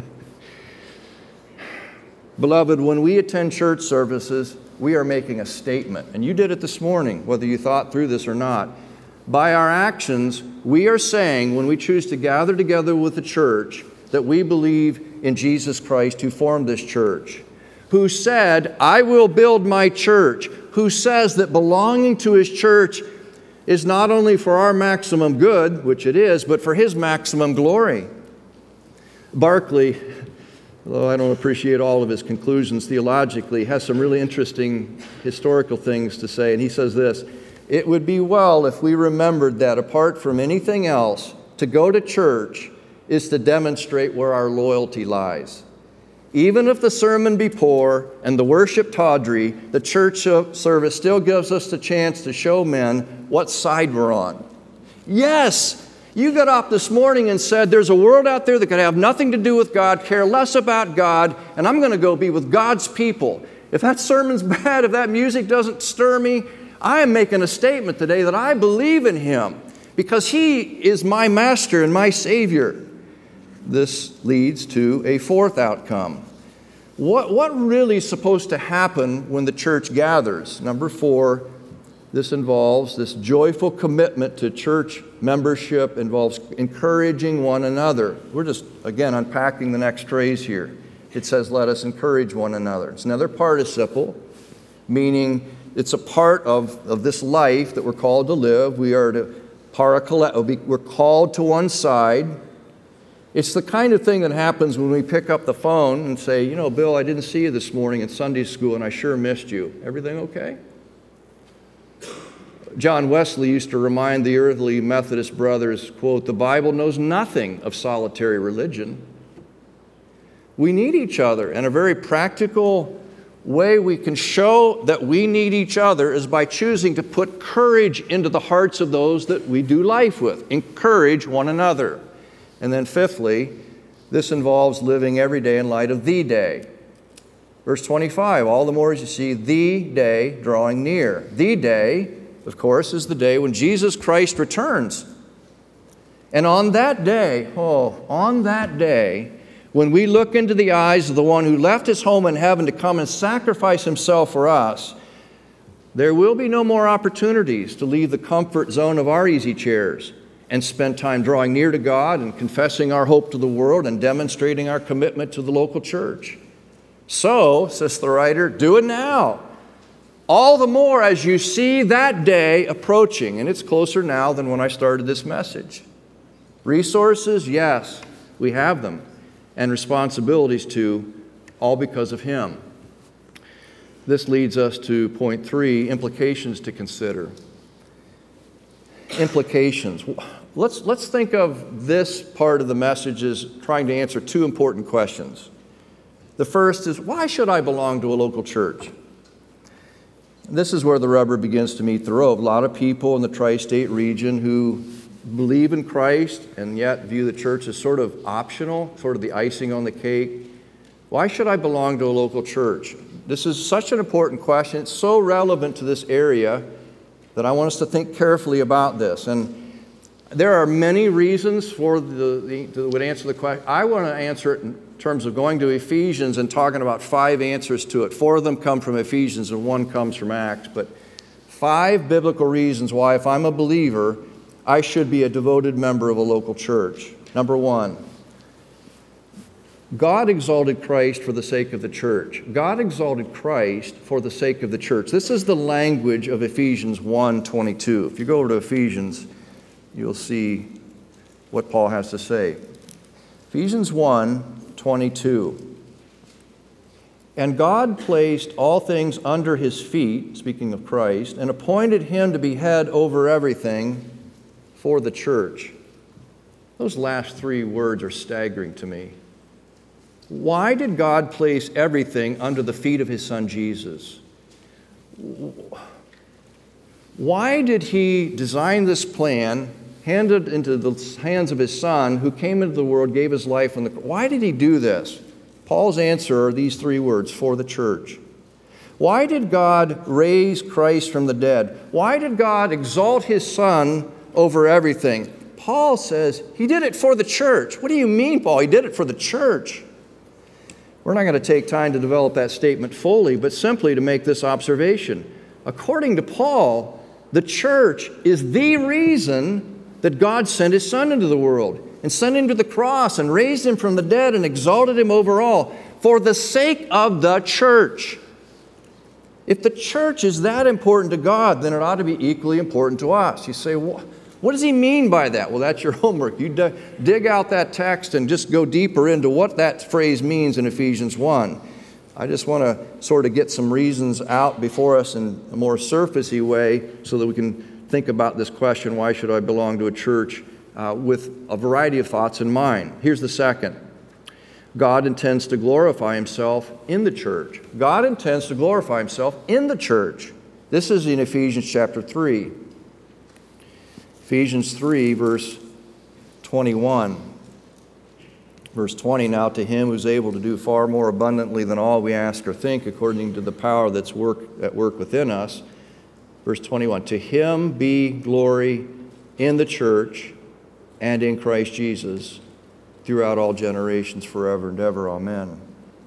Beloved, when we attend church services, we are making a statement. And you did it this morning, whether you thought through this or not. By our actions, we are saying, when we choose to gather together with the church, that we believe in Jesus Christ who formed this church, who said, I will build my church, who says that belonging to His church is not only for our maximum good, which it is, but for His maximum glory. Barclay, although I don't appreciate all of his conclusions theologically, has some really interesting historical things to say. And he says this, it would be well if we remembered that apart from anything else, to go to church is to demonstrate where our loyalty lies. Even if the sermon be poor and the worship tawdry, the church service still gives us the chance to show men what side we're on. Yes! You got up this morning and said, there's a world out there that could have nothing to do with God, care less about God, and I'm going to go be with God's people. If that sermon's bad, if that music doesn't stir me, I am making a statement today that I believe in Him because He is my Master and my Savior. This leads to a fourth outcome. What really is supposed to happen when the church gathers? Number 4, this involves this joyful commitment to church membership, involves encouraging one another. We're just, again, unpacking the next phrase here. It says, let us encourage one another. It's another participle, meaning it's a part of this life that we're called to live. We are to parakaleo, we're called to one side. It's the kind of thing that happens when we pick up the phone and say, you know, Bill, I didn't see you this morning at Sunday school and I sure missed you. Everything okay? John Wesley used to remind the early Methodist brothers, quote, the Bible knows nothing of solitary religion. We need each other, and a very practical way we can show that we need each other is by choosing to put courage into the hearts of those that we do life with. Encourage one another. And then fifthly, this involves living every day in light of the day. Verse 25, all the more as you see the day drawing near. The day, of course, is the day when Jesus Christ returns. And on that day, when we look into the eyes of the one who left his home in heaven to come and sacrifice himself for us, there will be no more opportunities to leave the comfort zone of our easy chairs and spend time drawing near to God and confessing our hope to the world and demonstrating our commitment to the local church. So, says the writer, do it now. All the more as you see that day approaching, and it's closer now than when I started this message. Resources, yes, we have them, and responsibilities too, all because of Him. This leads us to point 3, implications to consider. Implications. Let's think of this part of the message as trying to answer 2 important questions. The first is, why should I belong to a local church? This is where the rubber begins to meet the road. A lot of people in the tri-state region who believe in Christ and yet view the church as sort of optional, sort of the icing on the cake. Why should I belong to a local church? This is such an important question. It's so relevant to this area that I want us to think carefully about this. And there are many reasons for that would answer the question. I want to answer it in terms of going to Ephesians and talking about 5 answers to it. 4 of them come from Ephesians and 1 comes from Acts. But 5 biblical reasons why, if I'm a believer, I should be a devoted member of a local church. Number 1, God exalted Christ for the sake of the church. God exalted Christ for the sake of the church. This is the language of Ephesians 1:22. If you go over to Ephesians, you'll see what Paul has to say. Ephesians 1:22. And God placed all things under His feet, speaking of Christ, and appointed Him to be head over everything for the church. Those last 3 words are staggering to me. Why did God place everything under the feet of His Son Jesus? Why did He design this plan, hand it into the hands of His Son, who came into the world, gave His life on the cross? Why did He do this? Paul's answer are these 3 words, for the church. Why did God raise Christ from the dead? Why did God exalt His Son over everything? Paul says He did it for the church. What do you mean, Paul? He did it for the church. We're not going to take time to develop that statement fully, but simply to make this observation. According to Paul, the church is the reason that God sent His Son into the world and sent Him to the cross and raised Him from the dead and exalted Him over all for the sake of the church. If the church is that important to God, then it ought to be equally important to us. You say, what does He mean by that? Well, that's your homework. You dig out that text and just go deeper into what that phrase means in Ephesians 1. I just want to sort of get some reasons out before us in a more surfacey way so that we can think about this question, why should I belong to a church, with a variety of thoughts in mind. Here's the second. God intends to glorify Himself in the church. God intends to glorify Himself in the church. This is in Ephesians chapter 3. Ephesians 3, verse 21. Verse 20, now to Him who's able to do far more abundantly than all we ask or think, according to the power that's at work within us. Verse 21, to Him be glory in the church and in Christ Jesus throughout all generations, forever and ever. Amen.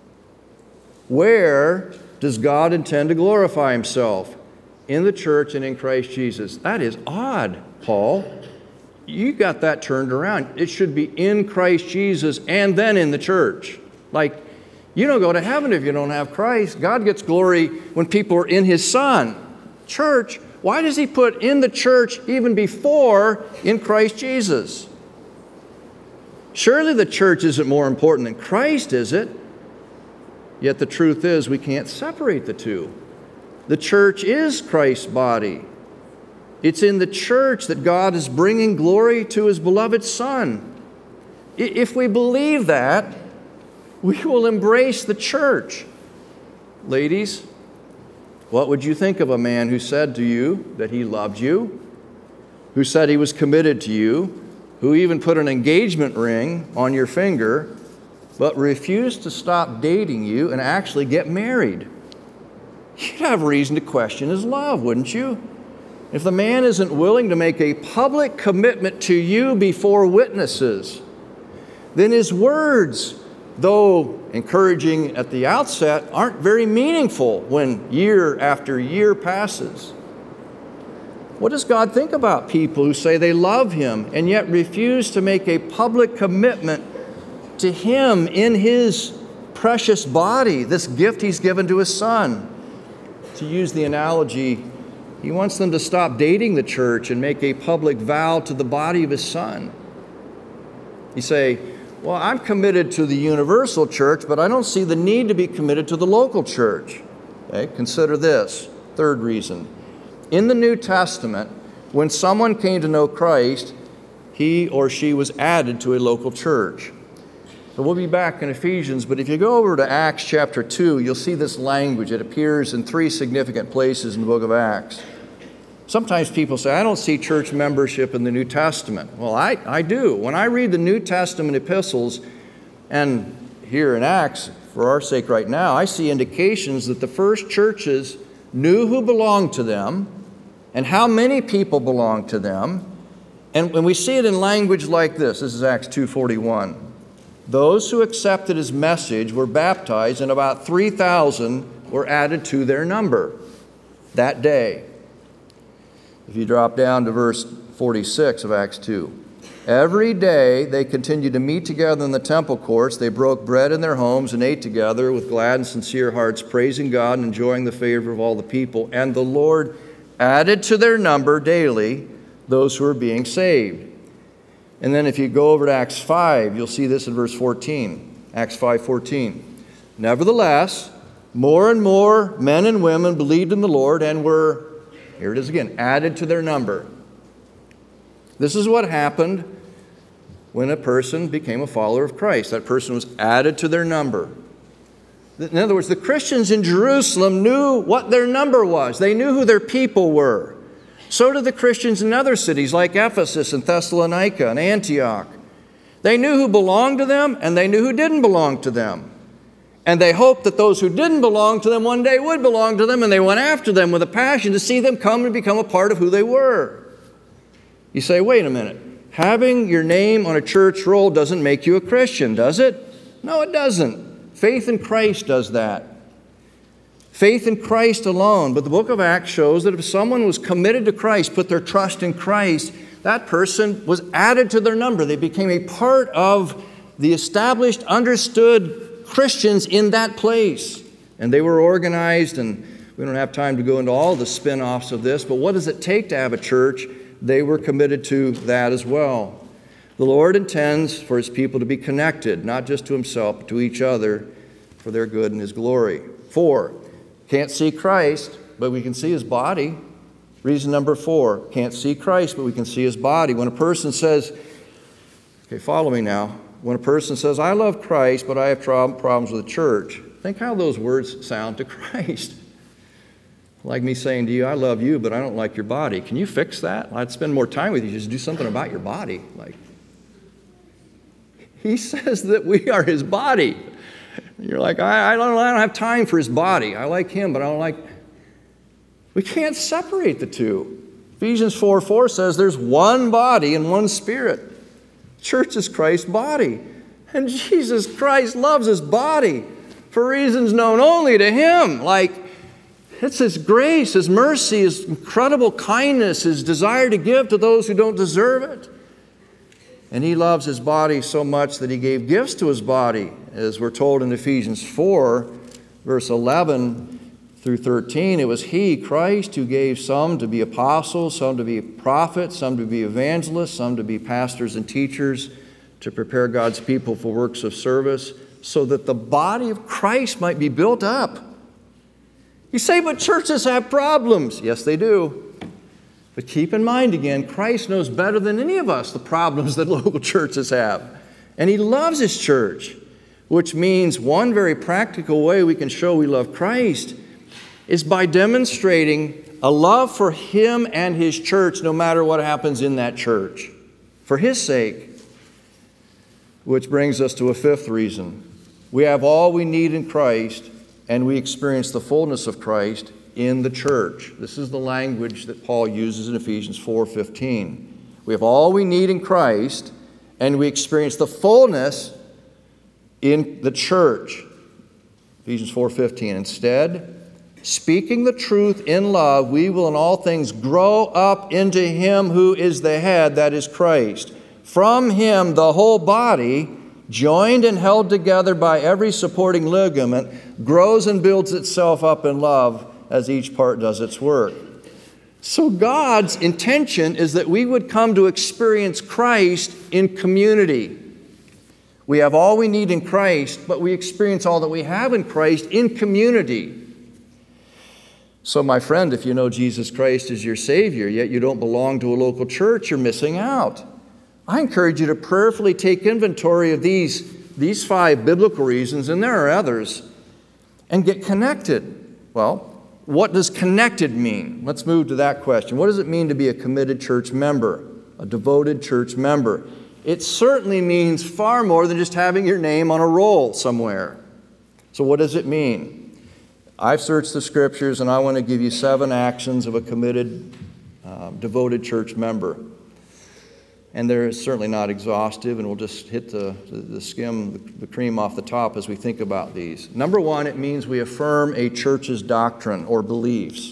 Where does God intend to glorify Himself? In the church and in Christ Jesus. That is odd, Paul. You got that turned around. It should be in Christ Jesus and then in the church. Like, you don't go to heaven if you don't have Christ. God gets glory when people are in His Son. Church, why does He put in the church even before in Christ Jesus? Surely the church isn't more important than Christ, is it? Yet the truth is we can't separate the two. The church is Christ's body. It's in the church that God is bringing glory to His beloved Son. If we believe that, we will embrace the church. Ladies, what would you think of a man who said to you that he loved you, who said he was committed to you, who even put an engagement ring on your finger, but refused to stop dating you and actually get married? You'd have reason to question his love, wouldn't you? If the man isn't willing to make a public commitment to you before witnesses, then his words though encouraging at the outset, aren't very meaningful when year after year passes. What does God think about people who say they love Him and yet refuse to make a public commitment to Him in His precious body, this gift He's given to His Son? To use the analogy, He wants them to stop dating the church and make a public vow to the body of His Son. You say, well, I'm committed to the universal church, but I don't see the need to be committed to the local church. Okay? Consider this. Third reason. In the New Testament, when someone came to know Christ, he or she was added to a local church. So we'll be back in Ephesians, but if you go over to Acts chapter 2, you'll see this language. It appears in 3 significant places in the book of Acts. Sometimes people say, I don't see church membership in the New Testament. Well, I do. When I read the New Testament epistles, and here in Acts, for our sake right now, I see indications that the first churches knew who belonged to them and how many people belonged to them. And when we see it in language like this is Acts 2:41. Those who accepted His message were baptized, and about 3,000 were added to their number that day. If you drop down to verse 46 of Acts 2. Every day they continued to meet together in the temple courts. They broke bread in their homes and ate together with glad and sincere hearts, praising God and enjoying the favor of all the people. And the Lord added to their number daily those who were being saved. And then if you go over to Acts 5, you'll see this in verse 14. Acts 5:14. Nevertheless, more and more men and women believed in the Lord and were, here it is again, added to their number. This is what happened when a person became a follower of Christ. That person was added to their number. In other words, the Christians in Jerusalem knew what their number was. They knew who their people were. So did the Christians in other cities like Ephesus and Thessalonica and Antioch. They knew who belonged to them and they knew who didn't belong to them. And they hoped that those who didn't belong to them one day would belong to them, and they went after them with a passion to see them come and become a part of who they were. You say, wait a minute. Having your name on a church roll doesn't make you a Christian, does it? No, it doesn't. Faith in Christ does that. Faith in Christ alone. But the book of Acts shows that if someone was committed to Christ, put their trust in Christ, that person was added to their number. They became a part of the established, understood Christians in that place. And they were organized, and we don't have time to go into all the spin-offs of this, but what does it take to have a church? They were committed to that as well. The Lord intends for His people to be connected, not just to Himself, but to each other for their good and His glory. 4, can't see Christ, but we can see His body. Reason number 4, can't see Christ, but we can see His body. When a person says, okay, follow me now. When a person says, I love Christ, but I have problems with the church, think how those words sound to Christ. Like me saying to you, I love you, but I don't like your body. Can you fix that? I'd spend more time with you. Just do something about your body. Like, He says that we are His body. You're like, I don't have time for His body. I like Him, but I don't like... We can't separate the two. Ephesians 4:4 says there's one body and one Spirit. Church is Christ's body. And Jesus Christ loves His body for reasons known only to Him. Like, it's His grace, His mercy, His incredible kindness, His desire to give to those who don't deserve it. And He loves His body so much that He gave gifts to His body, as we're told in Ephesians 4, verse 11 through 13. It was He, Christ, who gave some to be apostles, some to be prophets, some to be evangelists, some to be pastors and teachers, to prepare God's people for works of service, so that the body of Christ might be built up. You say, but churches have problems. Yes, they do. But keep in mind again, Christ knows better than any of us the problems that local churches have. And He loves His church, which means one very practical way we can show we love Christ is by demonstrating a love for Him and His church no matter what happens in that church, for His sake. Which brings us to a 5th reason. We have all we need in Christ, and we experience the fullness of Christ in the church. This is the language that Paul uses in Ephesians 4:15. We have all we need in Christ, and we experience the fullness in the church. Ephesians 4:15. Instead, speaking the truth in love, we will in all things grow up into Him who is the head, that is Christ. From Him the whole body, joined and held together by every supporting ligament, grows and builds itself up in love as each part does its work. So God's intention is that we would come to experience Christ in community. We have all we need in Christ, but we experience all that we have in Christ in community. So my friend, if you know Jesus Christ as your Savior, yet you don't belong to a local church, you're missing out. I encourage you to prayerfully take inventory of these 5 biblical reasons, and there are others, and get connected. Well, what does connected mean? Let's move to that question. What does it mean to be a committed church member, a devoted church member? It certainly means far more than just having your name on a roll somewhere. So what does it mean? I've searched the Scriptures, and I want to give you 7 actions of a committed, devoted church member. And they're certainly not exhaustive, and we'll just hit the cream off the top as we think about these. Number 1, it means we affirm a church's doctrine or beliefs.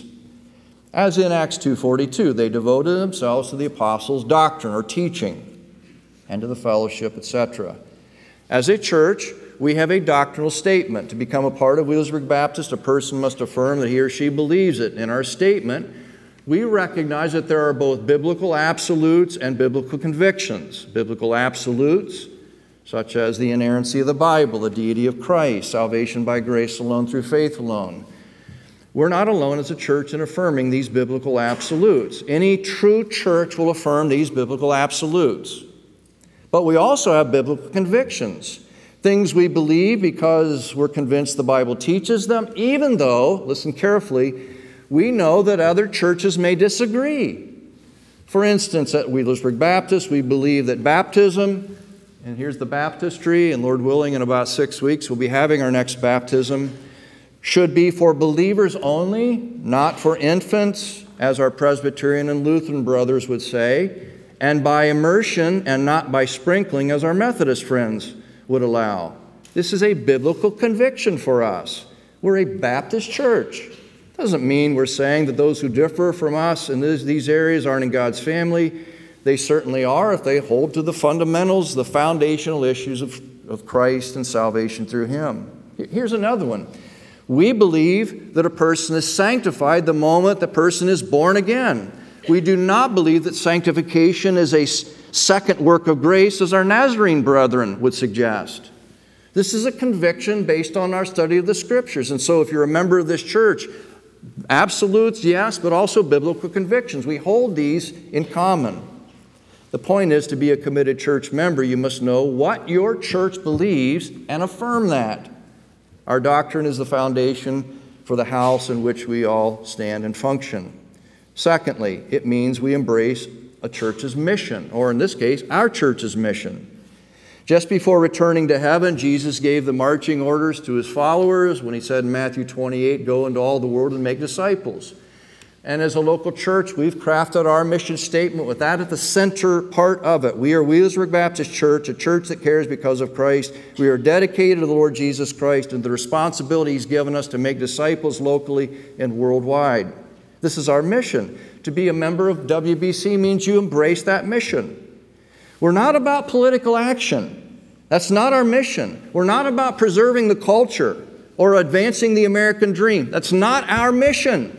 As in Acts 2:42, they devoted themselves to the apostles' doctrine or teaching, and to the fellowship, etc. As a church, we have a doctrinal statement. To become a part of Wheelersburg Baptist, a person must affirm that he or she believes it. In our statement, we recognize that there are both biblical absolutes and biblical convictions. Biblical absolutes, such as the inerrancy of the Bible, the deity of Christ, salvation by grace alone through faith alone. We're not alone as a church in affirming these biblical absolutes. Any true church will affirm these biblical absolutes. But we also have biblical convictions, things we believe because we're convinced the Bible teaches them, even though, listen carefully, we know that other churches may disagree. For instance, at Wheelersburg Baptist, we believe that baptism, and here's the baptistry, and Lord willing, in about 6 weeks, we'll be having our next baptism, should be for believers only, not for infants, as our Presbyterian and Lutheran brothers would say, and by immersion and not by sprinkling, as our Methodist friends would allow. This is a biblical conviction for us. We're a Baptist church. Doesn't mean we're saying that those who differ from us in these areas aren't in God's family. They certainly are if they hold to the fundamentals, the foundational issues of Christ and salvation through Him. Here's another one. We believe that a person is sanctified the moment the person is born again. We do not believe that sanctification is a second work of grace, as our Nazarene brethren would suggest. This is a conviction based on our study of the Scriptures. And so if you're a member of this church, absolutes, yes, but also biblical convictions. We hold these in common. The point is, to be a committed church member, you must know what your church believes and affirm that. Our doctrine is the foundation for the house in which we all stand and function. Secondly, it means we embrace a church's mission, or in this case, our church's mission. Just before returning to heaven, Jesus gave the marching orders to His followers when He said in Matthew 28, "Go into all the world and make disciples." And as a local church, we've crafted our mission statement with that at the center part of it. We are Wheelersburg Baptist Church, a church that cares because of Christ. We are dedicated to the Lord Jesus Christ and the responsibility He's given us to make disciples locally and worldwide. This is our mission. To be a member of WBC means you embrace that mission. We're not about political action. That's not our mission. We're not about preserving the culture or advancing the American dream. That's not our mission.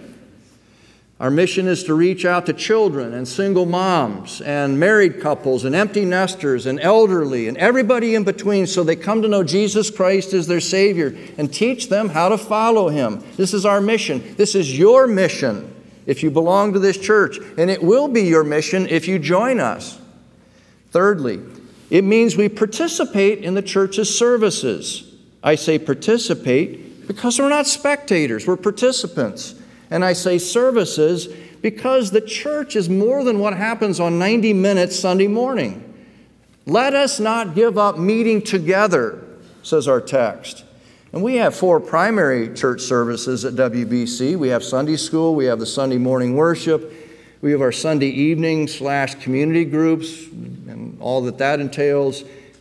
Our mission is to reach out to children and single moms and married couples and empty nesters and elderly and everybody in between so they come to know Jesus Christ as their Savior and teach them how to follow Him. This is our mission. This is your mission if you belong to this church, and it will be your mission if you join us. Thirdly, it means we participate in the church's services. I say participate because we're not spectators, we're participants. And I say services because the church is more than what happens on 90 Minutes Sunday morning. Let us not give up meeting together, says our text. And we have 4 primary church services at WBC. We have Sunday school, we have the Sunday morning worship, we have our Sunday evening / community groups and all that entails,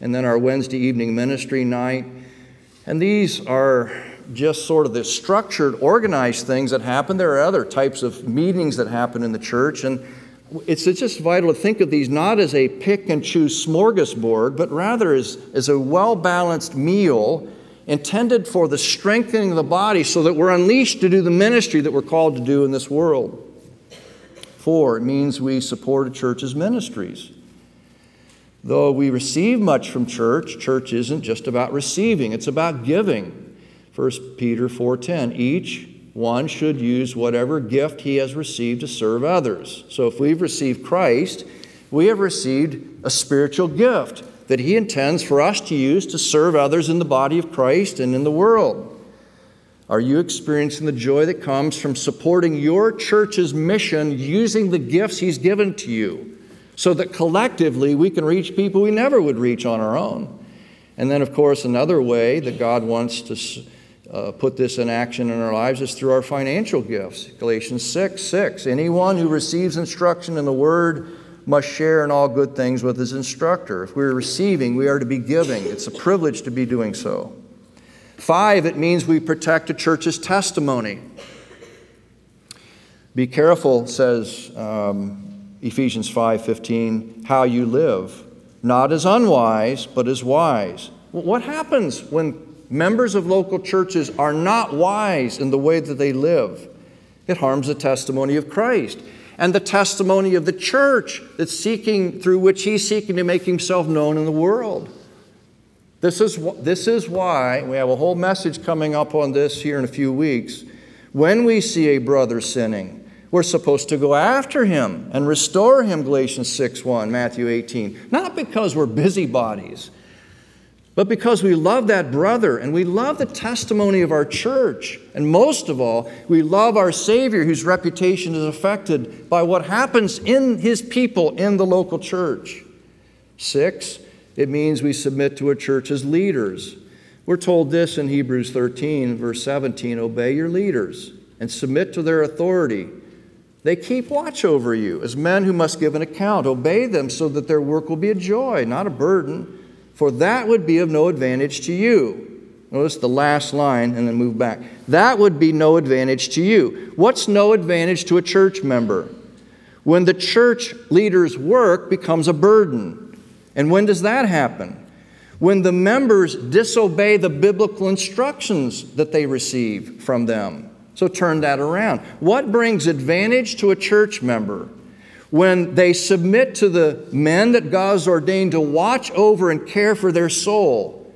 and then our Wednesday evening ministry night. And these are just sort of the structured, organized things that happen. There are other types of meetings that happen in the church, and it's just vital to think of these not as a pick-and-choose smorgasbord, but rather as a well-balanced meal intended for the strengthening of the body so that we're unleashed to do the ministry that we're called to do in this world. 4, it means we support a church's ministries. Though we receive much from church, church isn't just about receiving, it's about giving. 1 Peter 4:10, each one should use whatever gift he has received to serve others. So if we've received Christ, we have received a spiritual gift that he intends for us to use to serve others in the body of Christ and in the world. Are you experiencing the joy that comes from supporting your church's mission using the gifts he's given to you so that collectively we can reach people we never would reach on our own? And then, of course, another way that God wants to put this in action in our lives is through our financial gifts. Galatians 6:6, anyone who receives instruction in the Word must share in all good things with his instructor. If we're receiving, we are to be giving. It's a privilege to be doing so. 5, it means we protect a church's testimony. Be careful, says Ephesians 5:15, how you live, not as unwise, but as wise. What happens when members of local churches are not wise in the way that they live? It harms the testimony of Christ and the testimony of the church through which he's seeking to make himself known in the world. This is why we have a whole message coming up on this here in a few weeks. When we see a brother sinning, we're supposed to go after him and restore him, Galatians 6:1, Matthew 18. Not because we're busybodies, but because we love that brother and we love the testimony of our church. And most of all, we love our Savior whose reputation is affected by what happens in his people in the local church. 6, it means we submit to a church's leaders. We're told this in Hebrews 13, verse 17, obey your leaders and submit to their authority. They keep watch over you as men who must give an account. Obey them so that their work will be a joy, not a burden, for that would be of no advantage to you. Notice the last line and then move back. That would be no advantage to you. What's no advantage to a church member? When the church leader's work becomes a burden. And when does that happen? When the members disobey the biblical instructions that they receive from them. So turn that around. What brings advantage to a church member? When they submit to the men that God has ordained to watch over and care for their soul.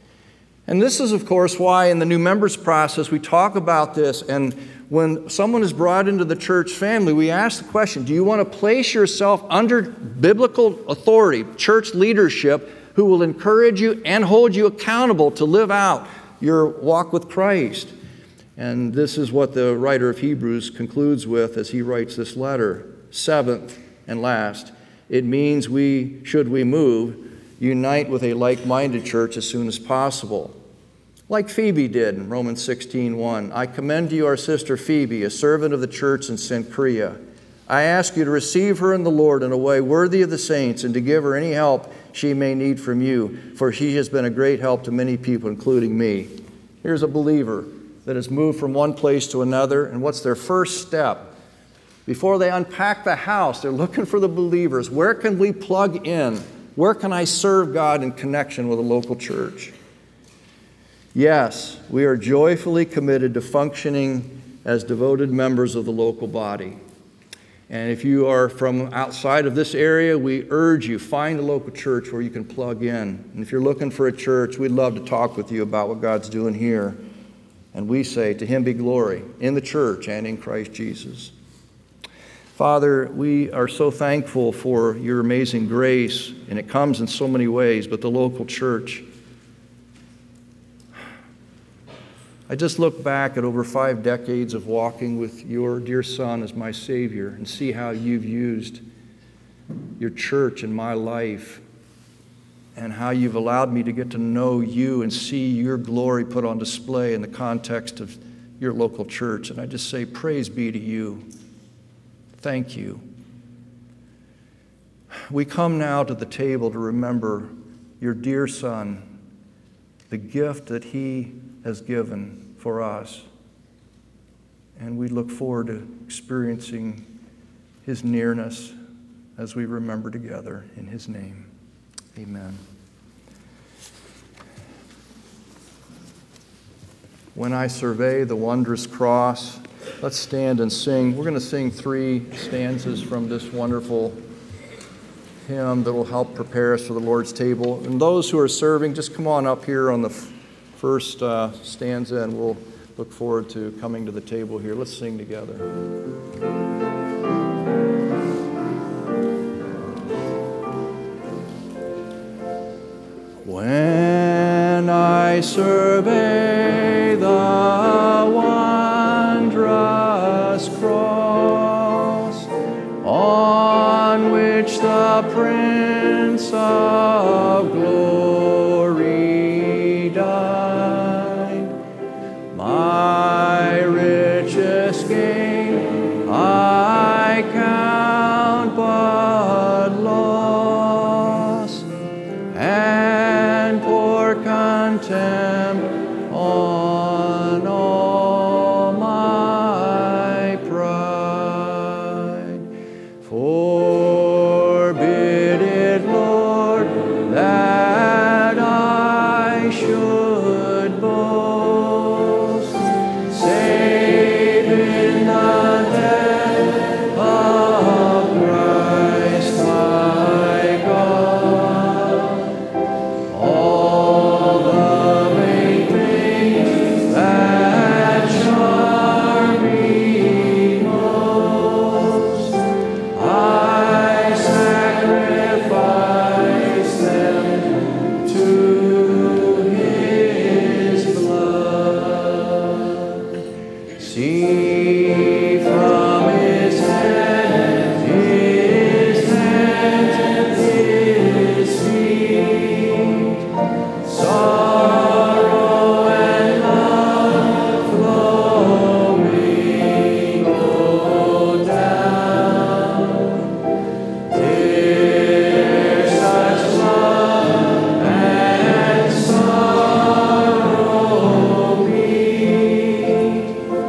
And this is, of course, why in the new members process we talk about this. And when someone is brought into the church family, we ask the question, do you want to place yourself under biblical authority, church leadership, who will encourage you and hold you accountable to live out your walk with Christ? And this is what the writer of Hebrews concludes with as he writes this letter. 7th and last, it means should we move, unite with a like-minded church as soon as possible. Like Phoebe did in Romans 16:1. I commend to you our sister Phoebe, a servant of the church in Cenchrea. I ask you to receive her in the Lord in a way worthy of the saints and to give her any help she may need from you, for she has been a great help to many people, including me. Here's a believer that has moved from one place to another, and what's their first step? Before they unpack the house, they're looking for the believers. Where can we plug in? Where can I serve God in connection with a local church? Yes, we are joyfully committed to functioning as devoted members of the local body. And if you are from outside of this area, we urge you, find a local church where you can plug in. And if you're looking for a church, we'd love to talk with you about what God's doing here. And we say, to him be glory in the church and in Christ Jesus. Father, we are so thankful for your amazing grace, and it comes in so many ways, but the local church. I just look back at over 5 decades of walking with your dear Son as my Savior and see how you've used your church in my life and how you've allowed me to get to know you and see your glory put on display in the context of your local church. And I just say, praise be to you. Thank you. We come now to the table to remember your dear Son, the gift that He has given for us. And we look forward to experiencing His nearness as we remember together. In His name, amen. When I survey the wondrous cross, let's stand and sing. We're going to sing 3 stanzas from this wonderful hymn that will help prepare us for the Lord's table. And those who are serving, just come on up here on the first stanza, and we'll look forward to coming to the table here. Let's sing together. When I survey the wondrous cross on which the Prince of Glory died, my richest gain I count but loss, and pour contempt on all my pride. Forbid it, Lord, that I should boast, save in the death of Christ my God. All the vain things that charm me most, I sacrifice them to His blood. See from His head, His hands, and His feet, sorrow and love flowing go down. Dare such love and sorrow meet,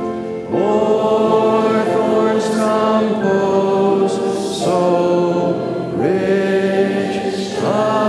or thorns compose so rich a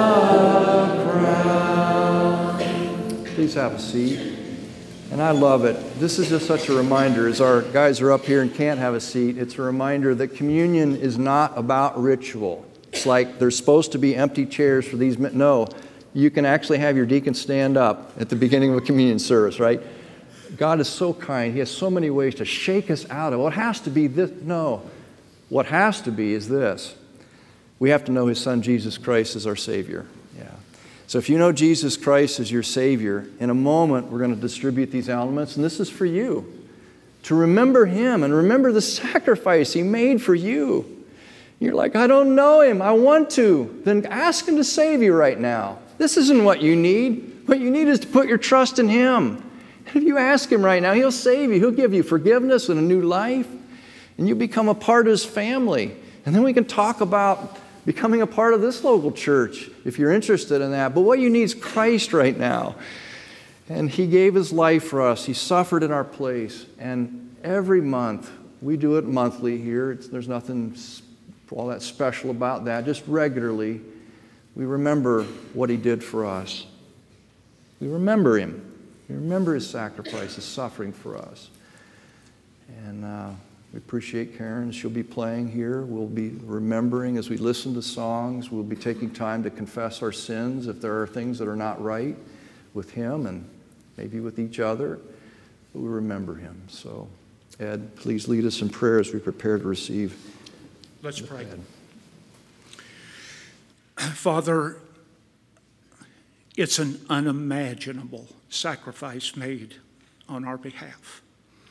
crown. Please have a seat. And I love it. This is just such a reminder, as our guys are up here and can't have a seat, it's a reminder that communion is not about ritual. It's like there's supposed to be empty chairs for these men. No, you can actually have your deacon stand up at the beginning of a communion service, right? God is so kind. He has so many ways to shake us out of it. Well, it has to be this. No. What has to be is this. We have to know His Son, Jesus Christ, as our Savior. Yeah. So if you know Jesus Christ as your Savior, in a moment we're going to distribute these elements, and this is for you. To remember Him and remember the sacrifice He made for you. You're like, I don't know Him. I want to. Then ask Him to save you right now. This isn't what you need. What you need is to put your trust in Him. And if you ask Him right now, He'll save you. He'll give you forgiveness and a new life. And you become a part of His family. And then we can talk about becoming a part of this local church if you're interested in that. But what you need is Christ right now. And He gave His life for us. He suffered in our place. And every month, we do it monthly here. There's nothing all that special about that. Just regularly, we remember what He did for us. We remember Him. We remember His sacrifice, His suffering for us. And we appreciate Karen. She'll be playing here. We'll be remembering as we listen to songs. We'll be taking time to confess our sins if there are things that are not right with Him and maybe with each other. But we remember Him. So, Ed, please lead us in prayer as we prepare to receive. Let's pray. Father, it's an unimaginable sacrifice made on our behalf.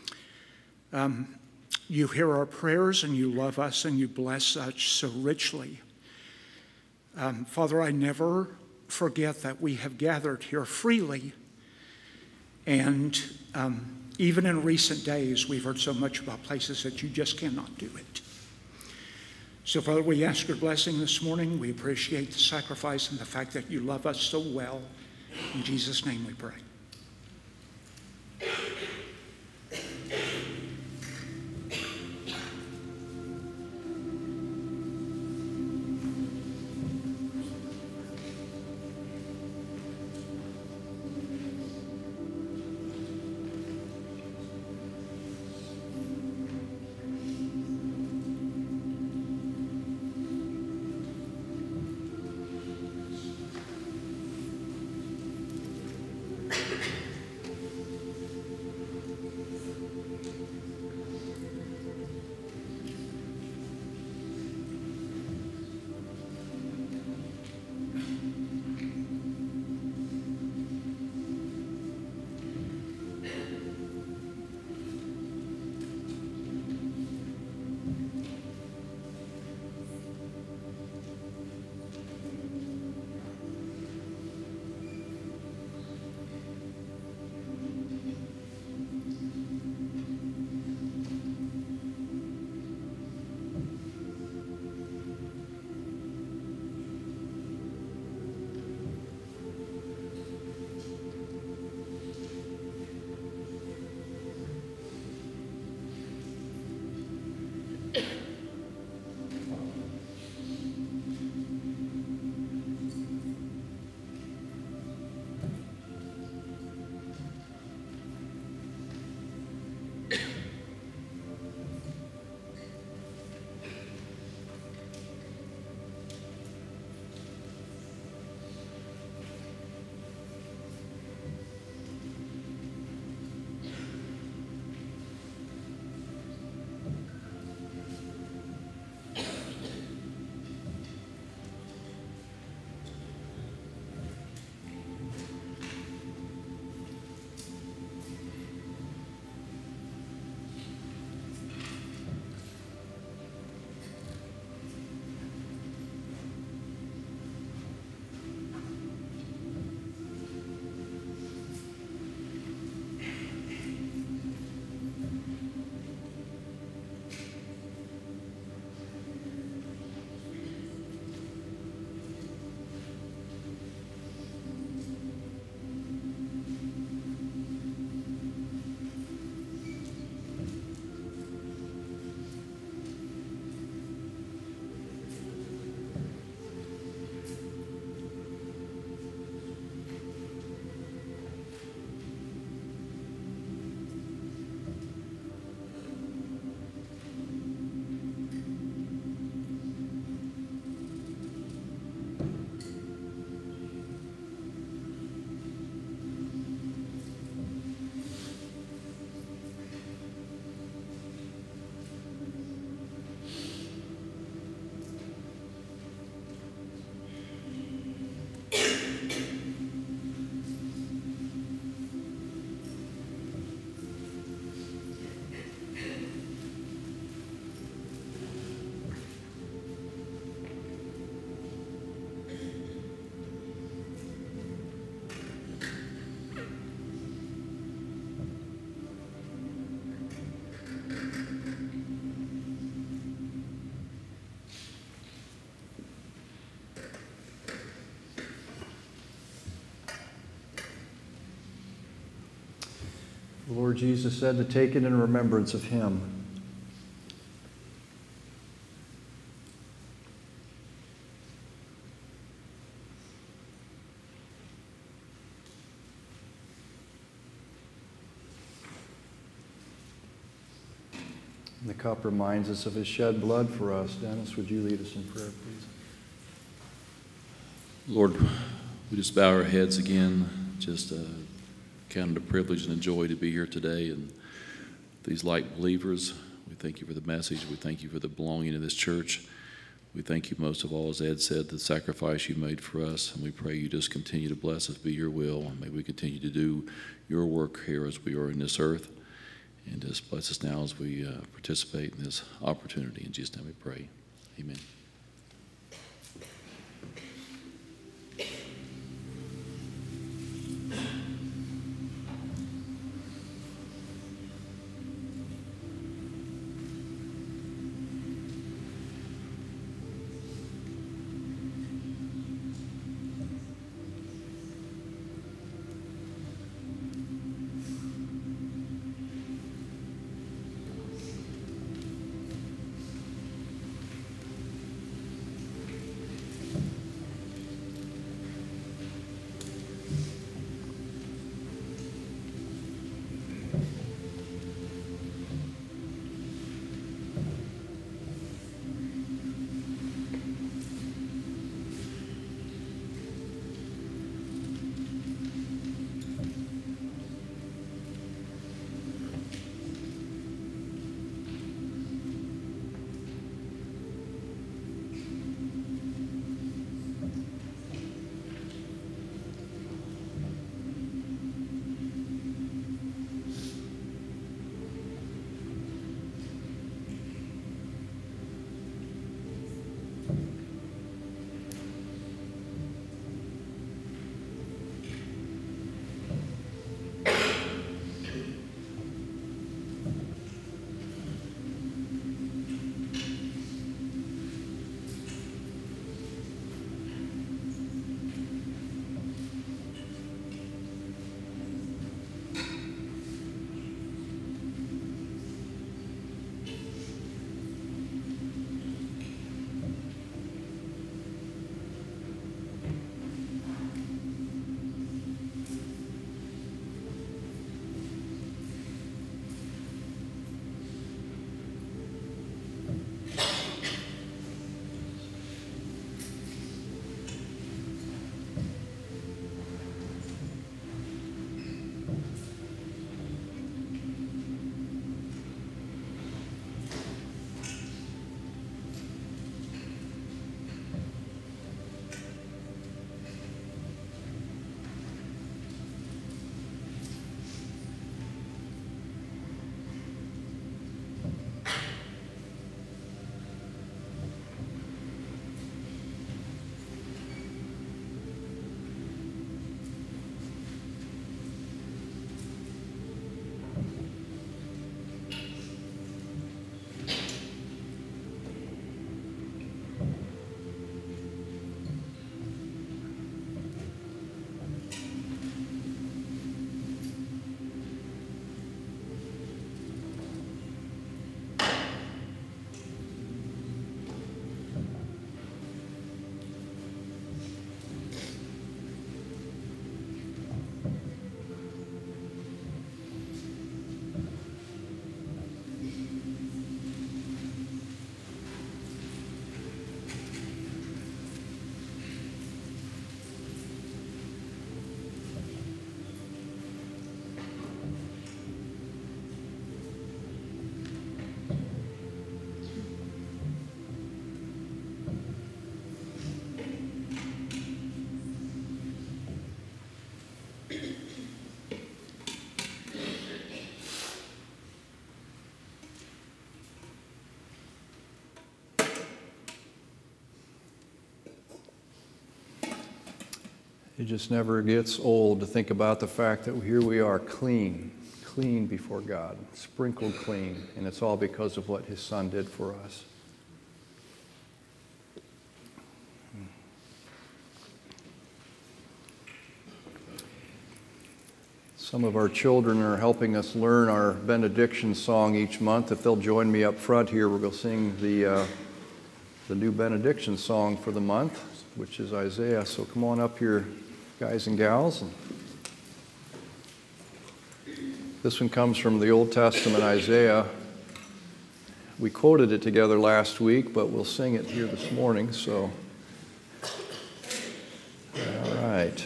You hear our prayers and you love us and you bless us so richly. Father, I never forget that we have gathered here freely. And even in recent days, we've heard so much about places that you just cannot do it. So, Father, we ask your blessing this morning. We appreciate the sacrifice and the fact that you love us so well. In Jesus' name we pray. The Lord Jesus said to take it in remembrance of him. And the cup reminds us of his shed blood for us. Dennis, would you lead us in prayer, please? Lord, we just bow our heads again, just count it a privilege and a joy to be here today. And these light believers, we thank you for the message. We thank you for the belonging of this church. We thank you most of all, as Ed said, the sacrifice you made for us. And we pray you just continue to bless us, be your will. And may we continue to do your work here as we are in this earth. And just bless us now as we participate in this opportunity. In Jesus' name we pray. Amen. It just never gets old to think about the fact that here we are clean before God, sprinkled clean, and it's all because of what His Son did for us. Some of our children are helping us learn our benediction song each month. If they'll join me up front here, we're going to sing the new benediction song for the month, which is Isaiah. So come on up here, guys and gals. This one comes from the Old Testament, Isaiah. We quoted it together last week, but we'll sing it here this morning. So, all right.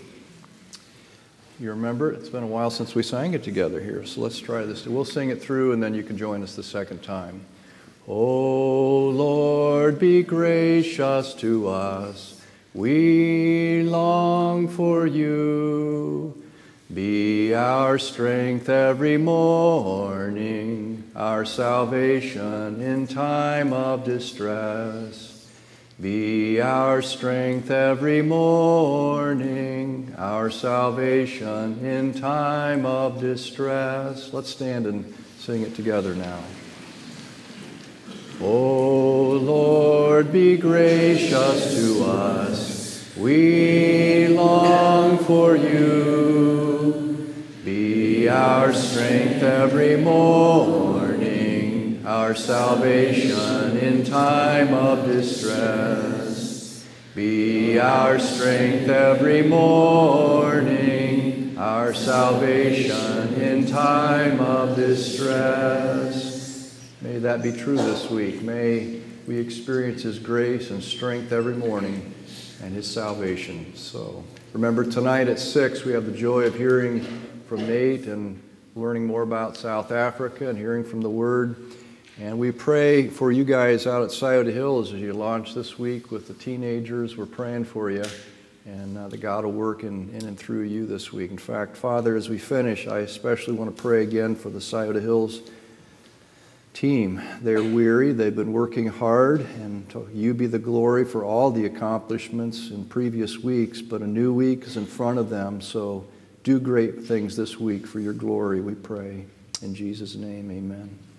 You remember it? It's been a while since we sang it together here, so let's try this. We'll sing it through, and then you can join us the second time. O Lord, be gracious to us. We long for you. Be our strength every morning, our salvation in time of distress. Be our strength every morning, our salvation in time of distress. Let's stand and sing it together now. O Lord, be gracious to us. We long for you. Be our strength every morning, our salvation in time of distress. Be our strength every morning, our salvation in time of distress. May that be true this week. May we experience His grace and strength every morning and His salvation. So remember, tonight at 6 we have the joy of hearing from Nate and learning more about South Africa and hearing from the Word. And we pray for you guys out at Scioto Hills as you launch this week with the teenagers. We're praying for you, and that God will work in and through you this week. In fact, Father, as we finish, I especially want to pray again for the Scioto Hills team. They're weary. They've been working hard, and to you be the glory for all the accomplishments in previous weeks, but a new week is in front of them. So do great things this week for your glory, we pray. In Jesus' name, amen.